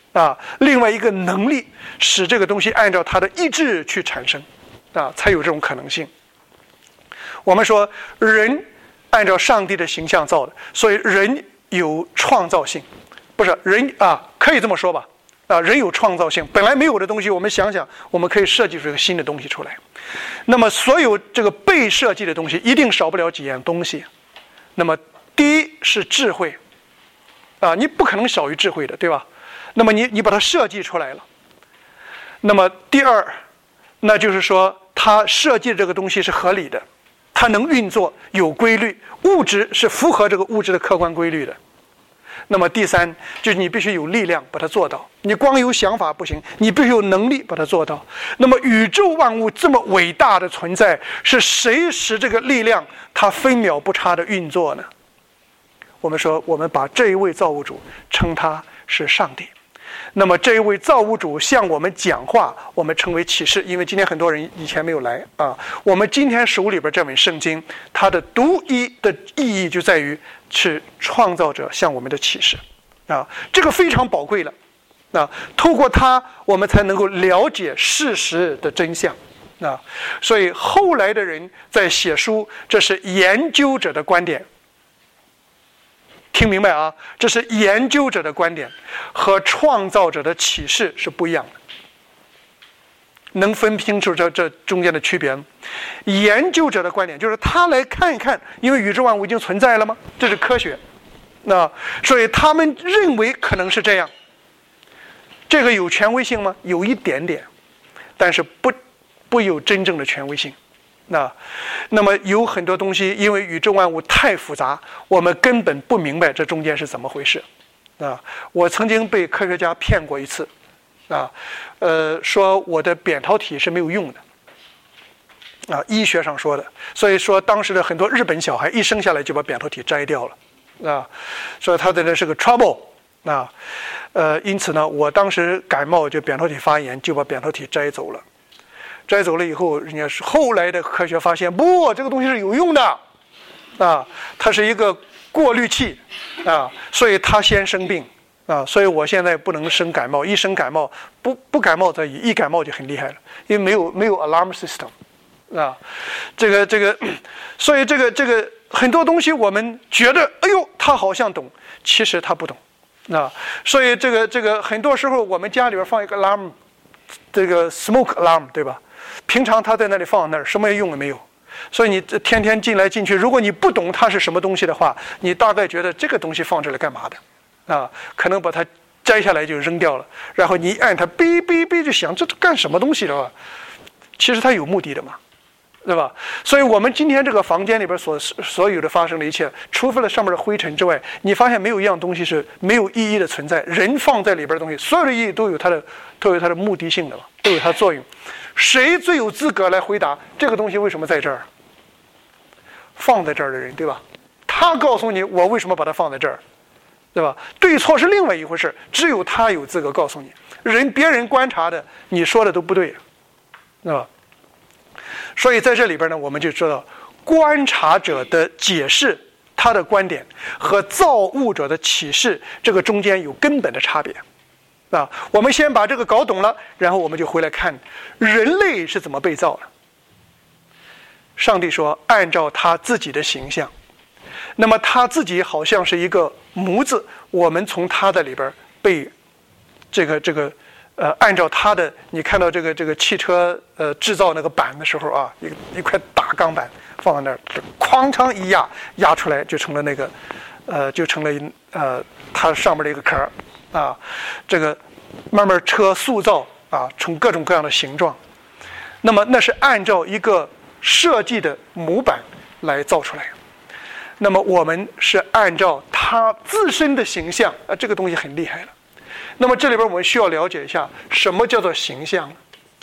[SPEAKER 1] 啊，另外一个能力使这个东西按照它的意志去产生，啊，才有这种可能性。我们说人按照上帝的形象造的，所以人有创造性，不是人啊，可以这么说吧？啊，人有创造性，本来没有的东西，我们想想，我们可以设计出一个新的东西出来。那么，所有这个被设计的东西，一定少不了几样东西。那么，第一是智慧，啊，你不可能少于智慧的，对吧？那么你你把它设计出来了。那么第二，那就是说，它设计的这个东西是合理的，它能运作，有规律，物质是符合这个物质的客观规律的。那么第三，就是你必须有力量把它做到，你光有想法不行，你必须有能力把它做到。那么宇宙万物这么伟大的存在，是谁使这个力量它分秒不差的运作呢？我们说，我们把这一位造物主称他是上帝。那么这一位造物主向我们讲话，我们称为启示，因为今天很多人以前没有来啊。我们今天手里边这本圣经，它的独一的意义就在于是创造者向我们的启示啊，这个非常宝贵了啊。透过它，我们才能够了解事实的真相啊。所以后来的人在写书，这是研究者的观点。听明白啊？这是研究者的观点，和创造者的启示是不一样的。能分清楚这这中间的区别吗？研究者的观点就是他来看一看，因为宇宙万物已经存在了吗？这是科学，那所以他们认为可能是这样。这个有权威性吗？有一点点，但是不不有真正的权威性。那那么有很多东西，因为宇宙万物太复杂，我们根本不明白这中间是怎么回事啊。我曾经被科学家骗过一次啊，呃，说我的扁桃体是没有用的啊，医学上说的。所以说当时的很多日本小孩一生下来就把扁桃体摘掉了啊，所以他的那是个 trouble 啊，呃，因此呢，我当时感冒就扁桃体发炎，就把扁桃体摘走了。摘走了以后，人家是后来的科学发现，不，这个东西是有用的，啊，它是一个过滤器，啊，所以它先生病，啊，所以我现在不能生感冒，一生感冒不不感冒则已，一感冒就很厉害了，因为没有没有 alarm system， 啊，这个这个，所以这个这个很多东西我们觉得，哎呦，他好像懂，其实他不懂，啊，所以这个这个很多时候我们家里边放一个 alarm， 这个 smoke alarm， 对吧？平常他在那里放那儿，什么用也没有。所以你天天进来进去，如果你不懂它是什么东西的话，你大概觉得这个东西放这里干嘛的啊？可能把它摘下来就扔掉了，然后你一按它，哔哔哔就响，这干什么东西的吧？其实它有目的的嘛，对吧？所以我们今天这个房间里边所所有的发生的一切，除了上面的灰尘之外，你发现没有一样东西是没有意义的存在。人放在里边的东西，所有的意义都有它的都有它的目的性的嘛，都有它的作用。谁最有资格来回答这个东西为什么在这儿？放在这儿的人，对吧？他告诉你我为什么把它放在这儿，对吧？对错是另外一回事，只有他有资格告诉你。人别人观察的，你说的都不对，对吧？所以在这里边呢，我们就知道观察者的解释，他的观点和造物者的启示，这个中间有根本的差别。啊，我们先把这个搞懂了，然后我们就回来看人类是怎么被造的。上帝说，按照他自己的形象，那么他自己好像是一个模子，我们从他的里边被这个这个呃，按照他的，你看到这个这个汽车呃制造那个板的时候啊，一个一块大钢板放在那儿，哐当一压，压出来就成了那个呃，就成了呃它上面的一个壳啊，这个慢慢车塑造啊，成各种各样的形状。那么那是按照一个设计的模板来造出来。那么我们是按照它自身的形象啊，这个东西很厉害了。那么这里边我们需要了解一下，什么叫做形象呢？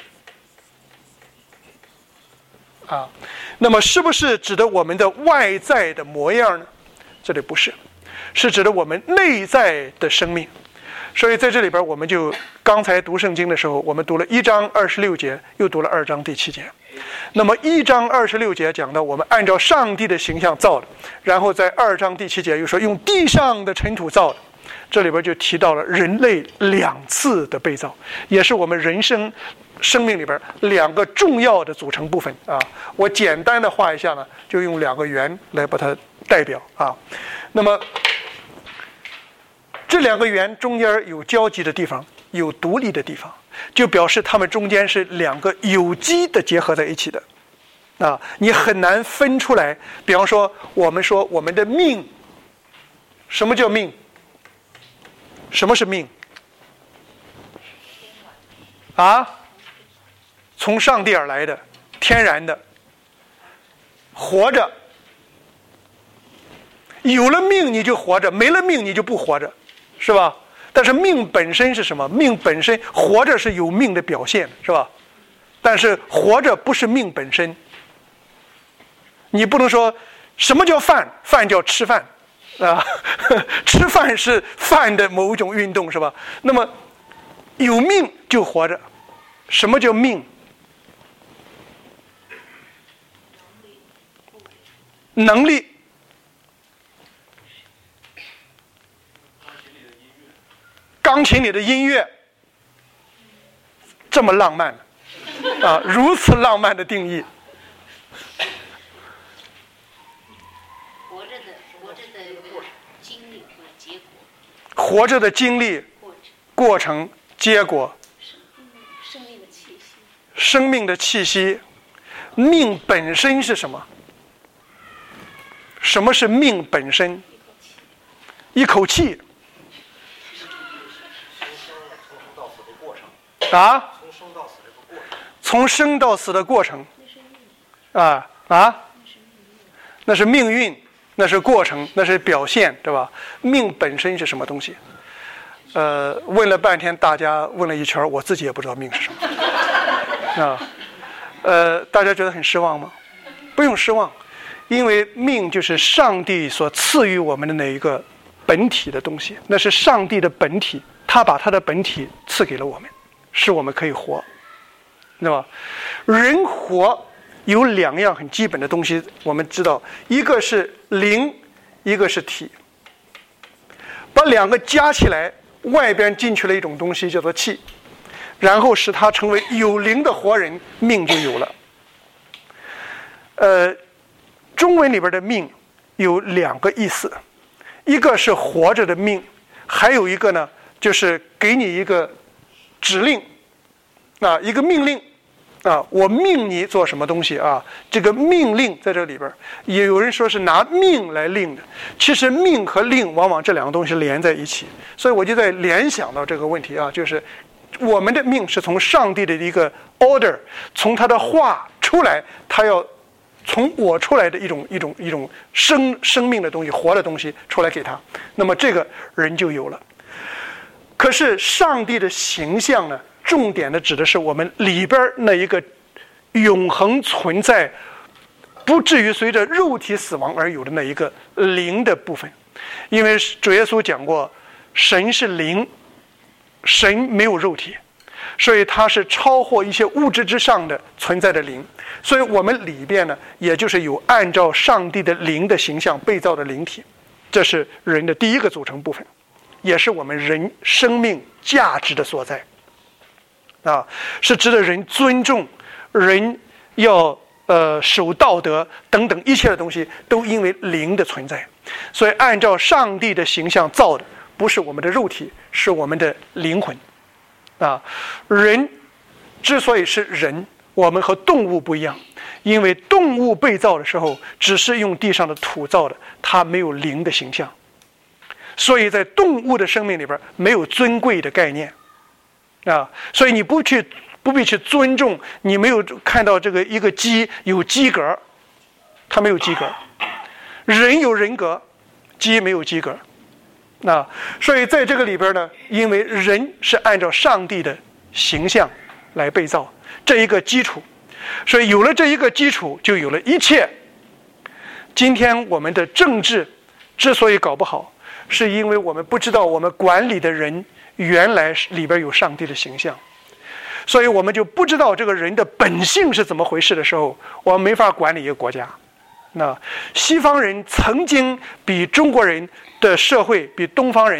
[SPEAKER 1] 啊，那么是不是指的我们的外在的模样呢？这里不是，是指的我们内在的生命。所以在这里边，我们就刚才读圣经的时候，我们读了一章二十六节，又读了二章第七节。那么一章二十六节讲到我们按照上帝的形象造的，然后在二章第七节又说用地上的尘土造的。 这里边就提到了人类两次的被造，也是我们人生生命里边两个重要的组成部分啊。我简单的画一下呢，就用两个圆来把它代表啊。那么这两个圆中间有交集的地方，有独立的地方，就表示它们中间是两个有机的结合在一起的啊。你很难分出来。比方说，我们说我们的命，什么叫命？什么是命？啊？从上帝而来的，天然的，活着。有了命你就活着，没了命你就不活着，是吧？但是命本身是什么？命本身活着是有命的表现，是吧？但是活着不是命本身。你不能说什么叫饭？饭叫吃饭啊，吃饭是饭的某种运动，是吧？那么有命就活着。什么叫命？能力。钢琴里的音乐，这么浪漫啊，如此浪漫的定义。
[SPEAKER 2] 活着的活着的经历和结果。
[SPEAKER 1] 活着的经历、过程、结果。
[SPEAKER 2] 生命的气息。
[SPEAKER 1] 生命的气息，命本身是什么？什么是命本身？一口气。啊，从生到死的过程，啊啊，那是命运，那是过程，那是表现，对吧？命本身是什么东西？呃，问了半天，大家问了一圈，我自己也不知道命是什么。啊，呃，大家觉得很失望吗？不用失望，因为命就是上帝所赐予我们的那一个本体的东西，那是上帝的本体，他把他的本体赐给了我们。使我们可以活，对吧？人活有两样很基本的东西，我们知道，一个是灵，一个是体。把两个加起来，外边进去了一种东西叫做气，然后使它成为有灵的活人，命就有了。呃，中文里边的命有两个意思，一个是活着的命，还有一个呢，就是给你一个指令啊，一个命令啊，我命你做什么东西啊？这个命令在这里边，也有人说是拿命来令的。其实命和令往往这两个东西连在一起，所以我就在联想到这个问题啊，就是我们的命是从上帝的一个 order， 从他的话出来，他要从我出来的一种一种一种生生命的东西，活的东西出来给他，那么这个人就有了。可是上帝的形象呢，重点的指的是我们里边那一个永恒存在，不至于随着肉体死亡而有的那一个灵的部分。因为主耶稣讲过，神是灵，神没有肉体，所以它是超过一些物质之上的存在的灵。所以我们里边呢，也就是有按照上帝的灵的形象被造的灵体，这是人的第一个组成部分，也是我们人生命价值的所在啊，是值得人尊重，人要呃守道德等等一切的东西，都因为灵的存在。所以按照上帝的形象造的，不是我们的肉体，是我们的灵魂啊。人之所以是人，我们和动物不一样，因为动物被造的时候只是用地上的土造的，它没有灵的形象，所以在动物的生命里边没有尊贵的概念啊，所以你不去不必去尊重，你没有看到这个一个鸡有鸡格，它没有鸡格，人有人格，鸡没有鸡格啊，所以在这个里边呢，因为人是按照上帝的形象来被造，这一个基础，所以有了这一个基础，就有了一切。今天我们的政治之所以搞不好，是因为我们不知道我们管理的人原来里边有上帝的形象，所以我们就不知道这个人的本性是怎么回事的时候，我们没法管理一个国家。那西方人曾经比中国人的社会，比东方人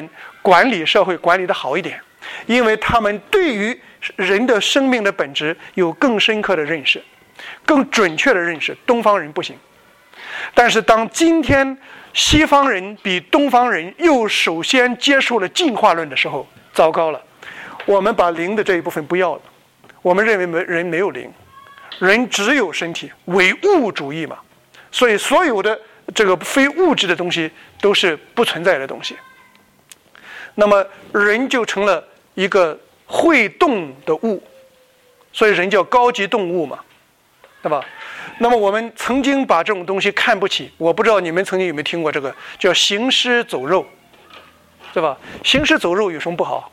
[SPEAKER 1] 管理社会管理的好一点，因为他们对于人的生命的本质有更深刻的认识，更准确的认识。东方人不行。但是当今天西方人比东方人又首先接受了进化论的时候，糟糕了，我们把灵的这一部分不要了，我们认为没人没有灵，人只有身体，唯物主义嘛，所以所有的这个非物质的东西都是不存在的东西。那么人就成了一个会动的物，所以人叫高级动物嘛，对吧？那么我们曾经把这种东西看不起，我不知道你们曾经有没有听过这个叫行尸走肉，对吧？行尸走肉有什么不好？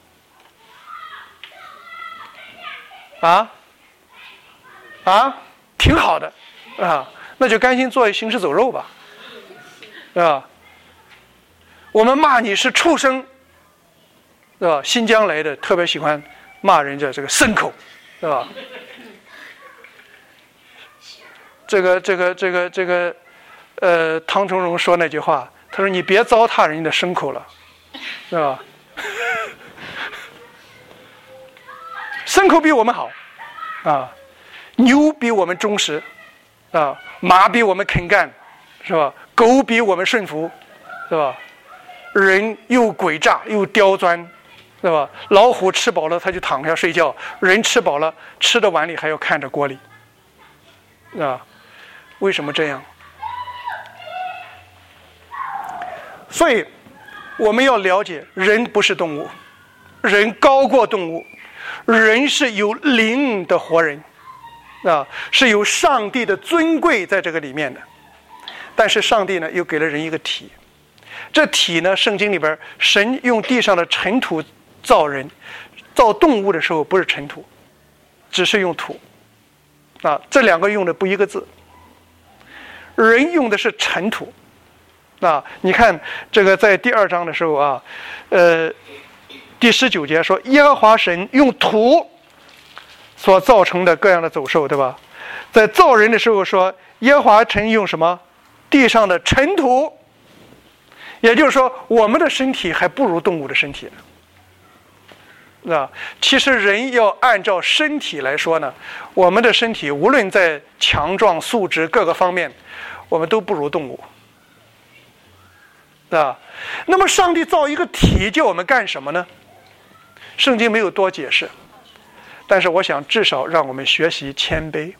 [SPEAKER 1] 啊啊，挺好的啊，那就甘心做行尸走肉吧，啊，我们骂你是畜生，对吧？新疆来的特别喜欢骂人家这个牲口，对吧？这个这个这个这个，呃，汤成荣说那句话，他说：“你别糟蹋人家的牲口了，是吧？牲口比我们好，啊，牛比我们忠实，啊，马比我们肯干，是吧？狗比我们顺服，是吧？人又诡诈又刁钻，是吧？老虎吃饱了他就躺下睡觉，人吃饱了吃的碗里还要看着锅里，啊。”为什么这样？所以我们要了解，人不是动物，人高过动物，人是有灵的活人，啊，是有上帝的尊贵在这个里面的。但是上帝呢，又给了人一个体，这体呢，圣经里边神用地上的尘土造人，造动物的时候不是尘土，只是用土，啊，这两个用的不一个字。人用的是尘土，啊，你看这个在第二章的时候啊，呃，第十九节说耶和华神用土所造成的各样的走兽，对吧？在造人的时候说耶和华神用什么？地上的尘土，也就是说我们的身体还不如动物的身体呢。啊，其实人要按照身体来说呢，我们的身体无论在强壮、素质各个方面，我们都不如动物，啊。那么上帝造一个体叫我们干什么呢？圣经没有多解释，但是我想至少让我们学习谦卑，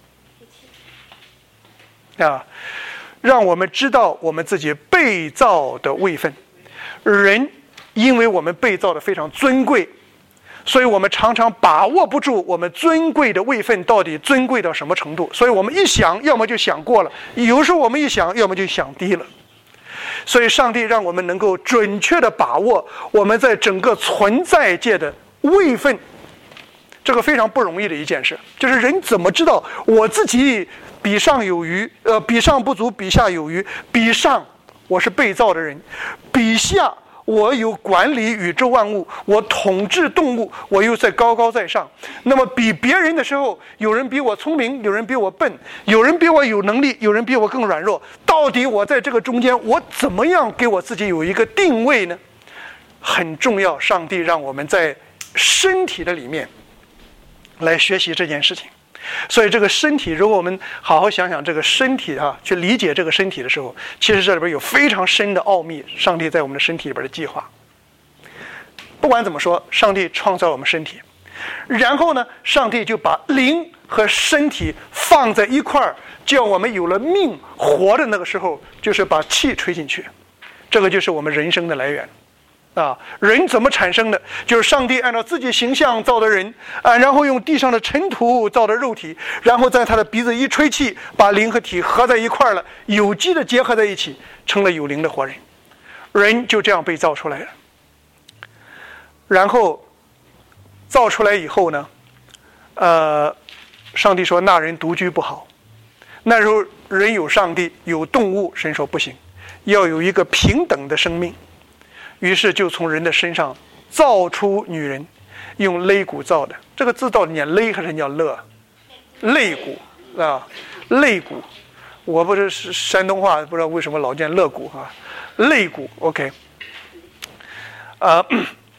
[SPEAKER 1] 啊，让我们知道我们自己被造的位分。人因为我们被造的非常尊贵，所以我们常常把握不住我们尊贵的位分到底尊贵到什么程度，所以我们一想要么就想过了，有时候我们一想要么就想低了。所以上帝让我们能够准确的把握我们在整个存在界的位分，这个非常不容易的一件事。就是人怎么知道我自己比上有余，呃，比上不足，比下有余，比上我是被造的人，比下我有管理宇宙万物，我统治动物，我又在高高在上。那么比别人的时候，有人比我聪明，有人比我笨，有人比我有能力，有人比我更软弱。到底我在这个中间，我怎么样给我自己有一个定位呢？很重要，上帝让我们在身体的里面来学习这件事情。所以这个身体，如果我们好好想想这个身体啊，去理解这个身体的时候，其实这里边有非常深的奥秘，上帝在我们的身体里边的计划。不管怎么说，上帝创造我们身体，然后呢，上帝就把灵和身体放在一块儿，叫我们有了命活的那个时候，就是把气吹进去，这个就是我们人生的来源。啊，人怎么产生的？就是上帝按照自己形象造的人啊，然后用地上的尘土造的肉体，然后在他的鼻子一吹气，把灵和体合在一块了，有机的结合在一起，成了有灵的活人。人就这样被造出来了。然后造出来以后呢，呃，上帝说那人独居不好。那时候人有上帝，有动物，神说不行，要有一个平等的生命。于是就从人的身上造出女人，用肋骨造的。这个字到底念肋还是念勒？肋骨啊，肋骨。我不是山东话，不知道为什么老念肋骨啊，肋骨。OK， 啊、呃，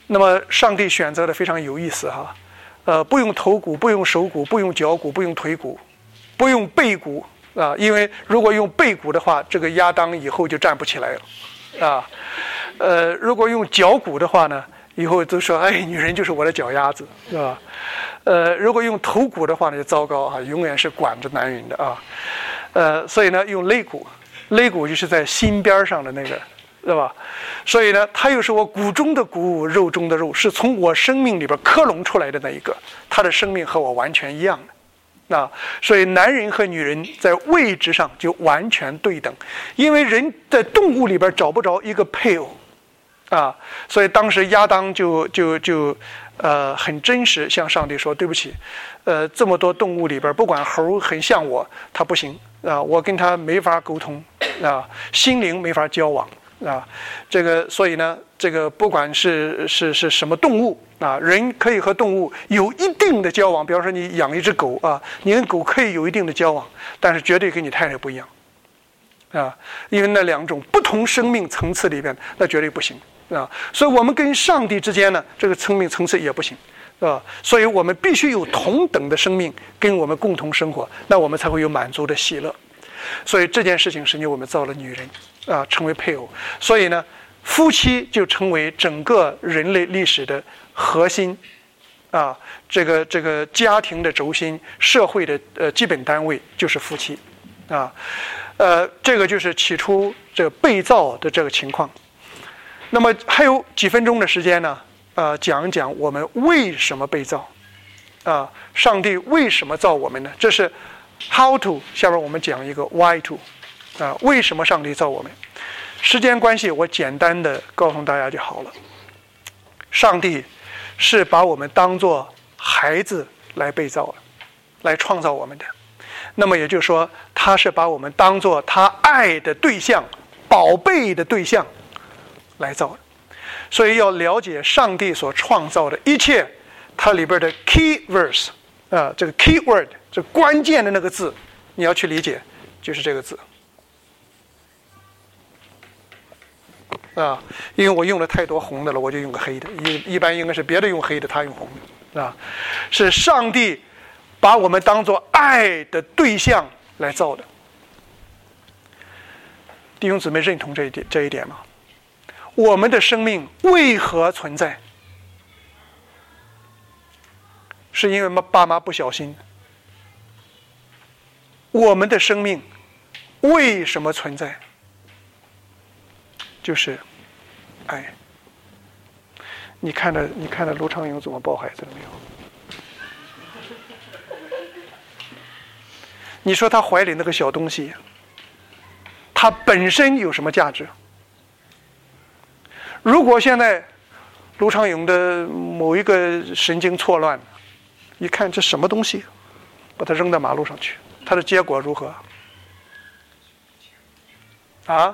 [SPEAKER 1] 那么上帝选择的非常有意思哈，呃，不用头骨，不用手骨，不用脚骨，不用腿骨，不用背骨啊，因为如果用背骨的话，这个亚当以后就站不起来了啊。呃，如果用脚骨的话呢，以后都说哎，女人就是我的脚丫子，是吧？呃，如果用头骨的话呢，就糟糕啊，永远是管着男人的啊。呃，所以呢，用肋骨，肋骨就是在心边上的那个，对吧？所以呢，它又是我骨中的骨，肉中的肉，是从我生命里边克隆出来的那一个，他的生命和我完全一样的。啊，所以男人和女人在位置上就完全对等，因为人在动物里边找不着一个配偶。啊，所以当时亚当就就就呃很真实向上帝说，对不起，呃这么多动物里边，不管猴很像我，他不行啊，我跟他没法沟通啊，心灵没法交往啊，这个所以呢，这个不管是是是什么动物啊，人可以和动物有一定的交往，比方说你养一只狗啊，你跟狗可以有一定的交往，但是绝对跟你太太不一样啊，因为那两种不同生命层次里边，那绝对不行。啊，所以我们跟上帝之间呢，这个生命层次也不行，啊，所以我们必须有同等的生命跟我们共同生活，那我们才会有满足的喜乐。所以这件事情是因为我们造了女人，啊，成为配偶，所以呢，夫妻就成为整个人类历史的核心，啊，这个这个家庭的轴心，社会的呃基本单位就是夫妻，啊，呃，这个就是起初这个被造的这个情况。那么还有几分钟的时间呢？呃，讲一讲我们为什么被造，啊，上帝为什么造我们呢？这是 how to， 下边我们讲一个 why to， 啊，为什么上帝造我们？时间关系，我简单的告诉大家就好了。上帝是把我们当作孩子来被造的，来创造我们的。那么也就是说，他是把我们当作他爱的对象、宝贝的对象来造的，所以要了解上帝所创造的一切，它里边的 key verse 啊，这个 key word， 这关键的那个字，你要去理解，就是这个字啊。因为我用了太多红的了，我就用个黑的。一一般应该是别的用黑的，他用红的啊。是上帝把我们当作爱的对象来造的。弟兄姊妹认同这一点这一点吗？我们的生命为何存在？是因为爸妈不小心。我们的生命为什么存在？就是爱。你看着，你看着卢昌永怎么抱孩子了没有？你说他怀里那个小东西，它本身有什么价值？如果现在卢昌永的某一个神经错乱，一看这什么东西，把它扔到马路上去，它的结果如何？啊？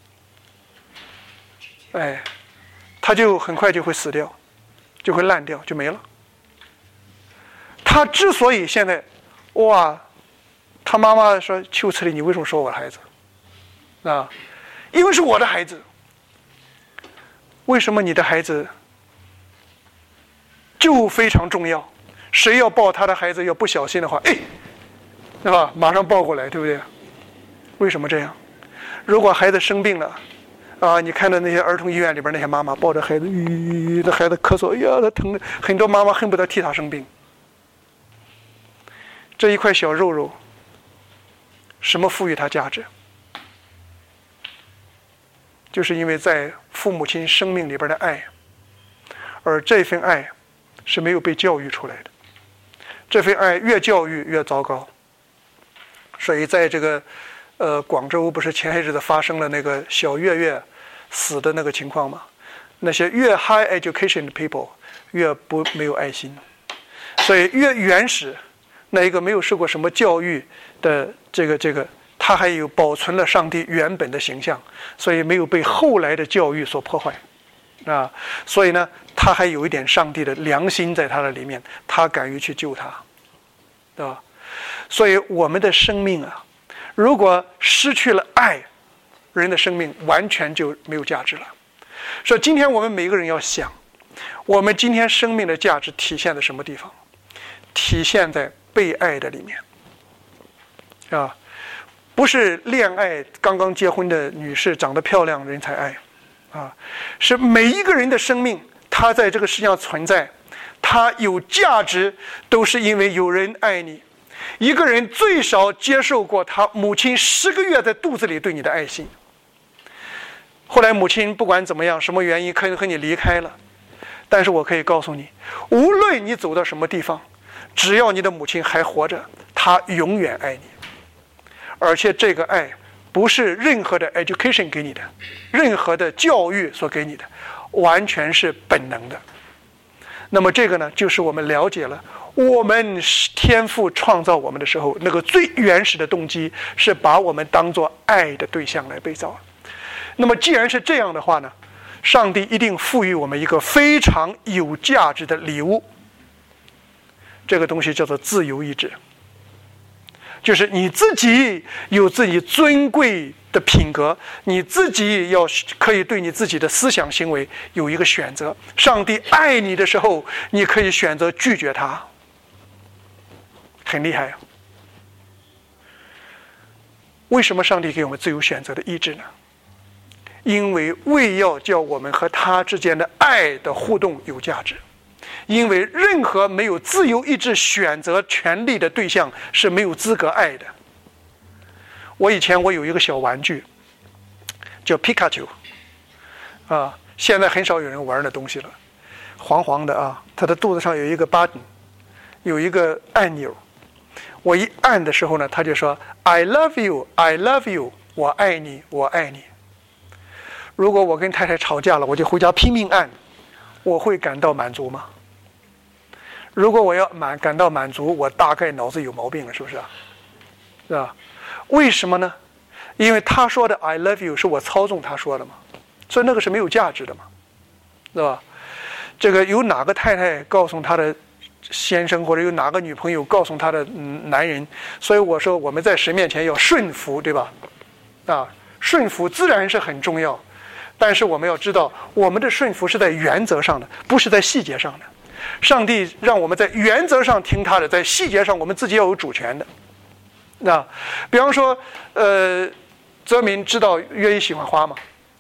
[SPEAKER 1] 哎，他就很快就会死掉，就会烂掉，就没了。他之所以现在，哇，他妈妈说：“秋次里，你为什么说我的孩子？”啊，因为是我的孩子。为什么你的孩子就非常重要？谁要抱他的孩子，要不小心的话，哎，对吧？马上抱过来，对不对？为什么这样？如果孩子生病了，啊，你看到那些儿童医院里边那些妈妈抱着孩子，吁，那孩子咳嗽，哎呀，他疼的，很多妈妈恨不得替他生病。这一块小肉肉，什么赋予它价值？就是因为在父母亲生命里边的爱，而这份爱是没有被教育出来的，这份爱越教育越糟糕。所以在这个呃广州不是前些日子发生了那个小月月死的那个情况吗？那些越 high education 的 people 越不没有爱心，所以越原始那一个没有受过什么教育的这个这个。他还有保存了上帝原本的形象，所以没有被后来的教育所破坏，啊，所以呢，他还有一点上帝的良心在他的里面，他敢于去救他，对吧？所以我们的生命啊，如果失去了爱，人的生命完全就没有价值了。所以今天我们每个人要想， 我们今天生命的价值体现在什么地方？体现在被爱的里面啊，不是恋爱刚刚结婚的女士长得漂亮人才爱啊，是每一个人的生命，他在这个世界上存在，他有价值，都是因为有人爱你。一个人最少接受过他母亲十个月在肚子里对你的爱心，后来母亲不管怎么样，什么原因可能和你离开了，但是我可以告诉你，无论你走到什么地方，只要你的母亲还活着，她永远爱你。而且这个爱不是任何的 education 给你的，任何的教育所给你的，完全是本能的。那么这个呢，就是我们了解了我们天父创造我们的时候，那个最原始的动机是把我们当作爱的对象来被造。那么既然是这样的话呢，上帝一定赋予我们一个非常有价值的礼物，这个东西叫做自由意志，就是你自己有自己尊贵的品格，你自己要可以对你自己的思想行为有一个选择。上帝爱你的时候，你可以选择拒绝他，很厉害啊！为什么上帝给我们自由选择的意志呢？因为为要叫我们和他之间的爱的互动有价值。因为任何没有自由意志选择权利的对象是没有资格爱的。我以前我有一个小玩具叫皮卡丘啊，现在很少有人玩那东西了，黄黄的啊，它的肚子上有一个 button， 有一个按钮，我一按的时候呢，他就说 I love you I love you， 我爱你我爱你。如果我跟太太吵架了，我就回家拼命按，我会感到满足吗？如果我要满感到满足，我大概脑子有毛病了，是不是啊？是吧？为什么呢？因为他说的 I love you 是我操纵他说的嘛，所以那个是没有价值的嘛，是吧？这个有哪个太太告诉他的先生，或者有哪个女朋友告诉他的男人，所以我说我们在神面前要顺服，对吧？啊，顺服自然是很重要，但是我们要知道，我们的顺服是在原则上的，不是在细节上的。上帝让我们在原则上听他的，在细节上我们自己要有主权的。那比方说，呃，泽民知道约一喜欢花吗？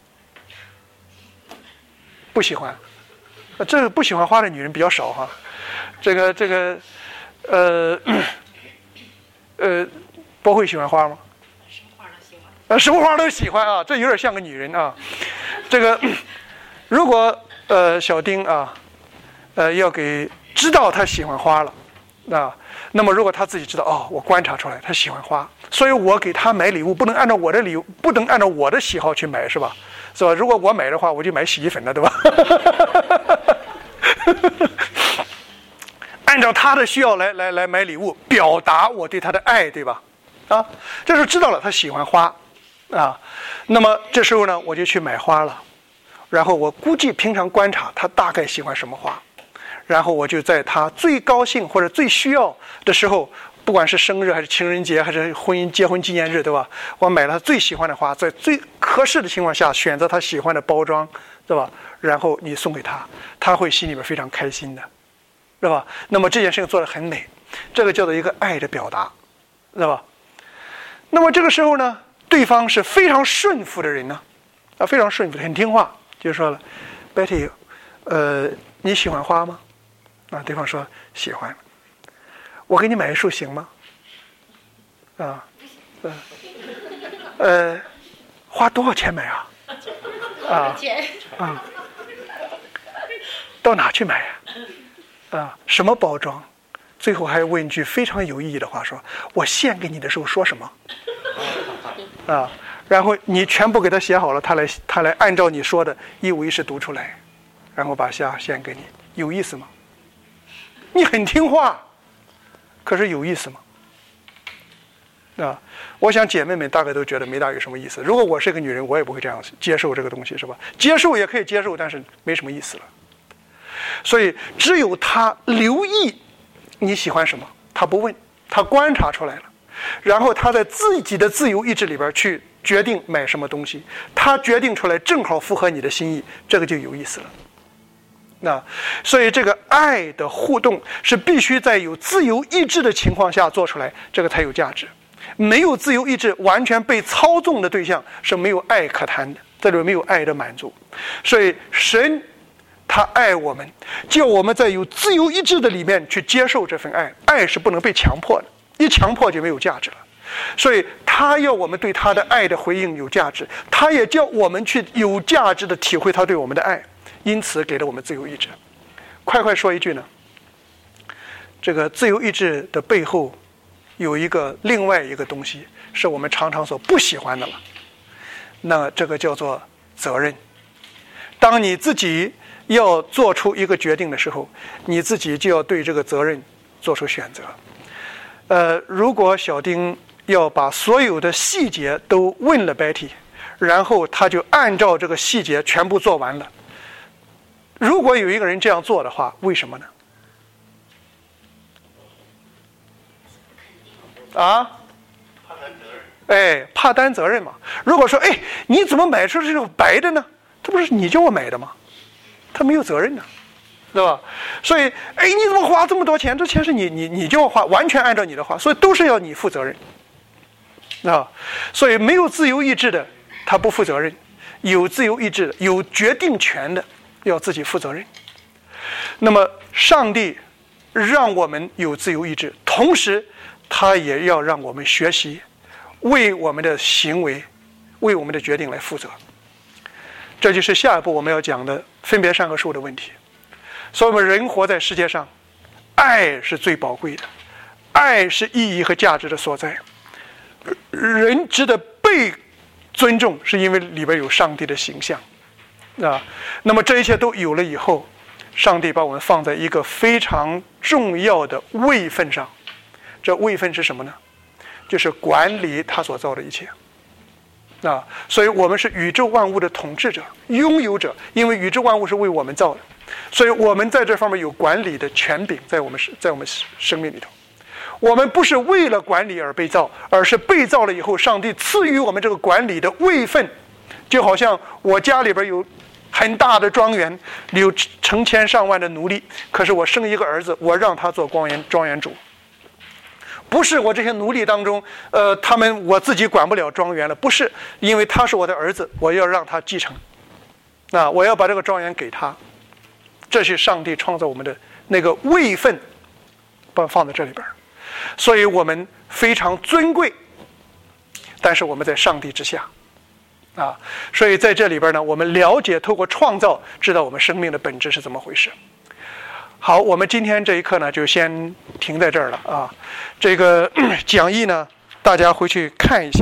[SPEAKER 1] 不喜欢。这个不喜欢花的女人比较少哈。这个这个，呃呃，波会喜欢花吗？
[SPEAKER 2] 什么花都喜欢。
[SPEAKER 1] 呃，什么花都喜欢啊，这有点像个女人啊。这个，如果呃小丁啊。呃，要给知道他喜欢花了，啊，那么如果他自己知道，哦，我观察出来他喜欢花，所以我给他买礼物不能按照我的礼物，不能按照我的喜好去买，是吧？是吧？如果我买的话，我就买洗衣粉了，对吧？按照他的需要来来来买礼物，表达我对他的爱，对吧？啊，这时候知道了他喜欢花，啊，那么这时候呢，我就去买花了，然后我估计平常观察他大概喜欢什么花。然后我就在他最高兴或者最需要的时候，不管是生日还是情人节还是婚姻结婚纪念日，对吧？我买了他最喜欢的花，在最合适的情况下选择他喜欢的包装，对吧？然后你送给他，他会心里面非常开心的，对吧？那么这件事情做得很美，这个叫做一个爱的表达，对吧？那么这个时候呢，对方是非常顺服的人呢，啊，非常顺服，很听话，就说了 ，Betty， 呃，你喜欢花吗？啊，对方说喜欢，我给你买一束行吗？啊，呃，呃，花多少钱买啊？啊啊，到哪去买呀？啊，什么包装？最后还问一句非常有意义的话，说我献给你的时候说什么？啊，然后你全部给他写好了，他来他来按照你说的一五一十读出来，然后把虾献给你，有意思吗？你很听话，可是有意思吗？啊，我想姐妹们大概都觉得没大有什么意思。如果我是个女人，我也不会这样接受这个东西，是吧？接受也可以接受，但是没什么意思了。所以只有他留意你喜欢什么，他不问，他观察出来了，然后他在自己的自由意志里边去决定买什么东西，他决定出来正好符合你的心意，这个就有意思了。 那所以这个爱的互动是必须在有自由意志的情况下做出来，这个才有价值。没有自由意志，完全被操纵的对象是没有爱可谈的，这里没有爱的满足。所以神他爱我们，叫我们在有自由意志的里面去接受这份爱。爱是不能被强迫的，一强迫就没有价值了。所以他要我们对他的爱的回应有价值，他也叫我们去有价值的体会他对我们的爱，因此给了我们自由意志。快快说一句呢，这个自由意志的背后有一个另外一个东西是我们常常所不喜欢的了，那这个叫做责任。当你自己要做出一个决定的时候，你自己就要对这个责任做出选择。呃，如果小丁要把所有的细节都问了 Betty， 然后他就按照这个细节全部做完了，如果有一个人这样做的话，为什么呢？啊？哎，怕担责任嘛。如果说，哎，你怎么买出这种白的呢？这不是你叫我买的吗？他没有责任呢，对吧？所以，哎，你怎么花这么多钱？这钱是你你你叫我花，完全按照你的花，所以都是要你负责任啊。所以没有自由意志的，他不负责任；有自由意志的，有决定权的，要自己负责任。那么，上帝让我们有自由意志，同时他也要让我们学习为我们的行为、为我们的决定来负责。这就是下一步我们要讲的分别善恶树的问题。所以我们人活在世界上，爱是最宝贵的，爱是意义和价值的所在。人值得被尊重，是因为里边有上帝的形象啊。那么这一切都有了以后，上帝把我们放在一个非常重要的位分上。这位分是什么呢？就是管理他所造的一切啊。所以我们是宇宙万物的统治者、拥有者，因为宇宙万物是为我们造的，所以我们在这方面有管理的权柄，在我们在我们生命里头。我们不是为了管理而被造，而是被造了以后，上帝赐予我们这个管理的位分。就好像我家里边有很大的庄园，有成千上万的奴隶，可是我生一个儿子，我让他做庄园庄园主。不是我这些奴隶当中，呃，他们我自己管不了庄园了，不是，因为他是我的儿子，我要让他继承，啊，我要把这个庄园给他。这是上帝创造我们的那个位分，把放在这里边，所以我们非常尊贵，但是我们在上帝之下，啊，所以在这里边呢，我们了解透过创造，知道我们生命的本质是怎么回事。好，我们今天这一课呢，就先停在这儿了啊。这个讲义呢，大家回去看一下。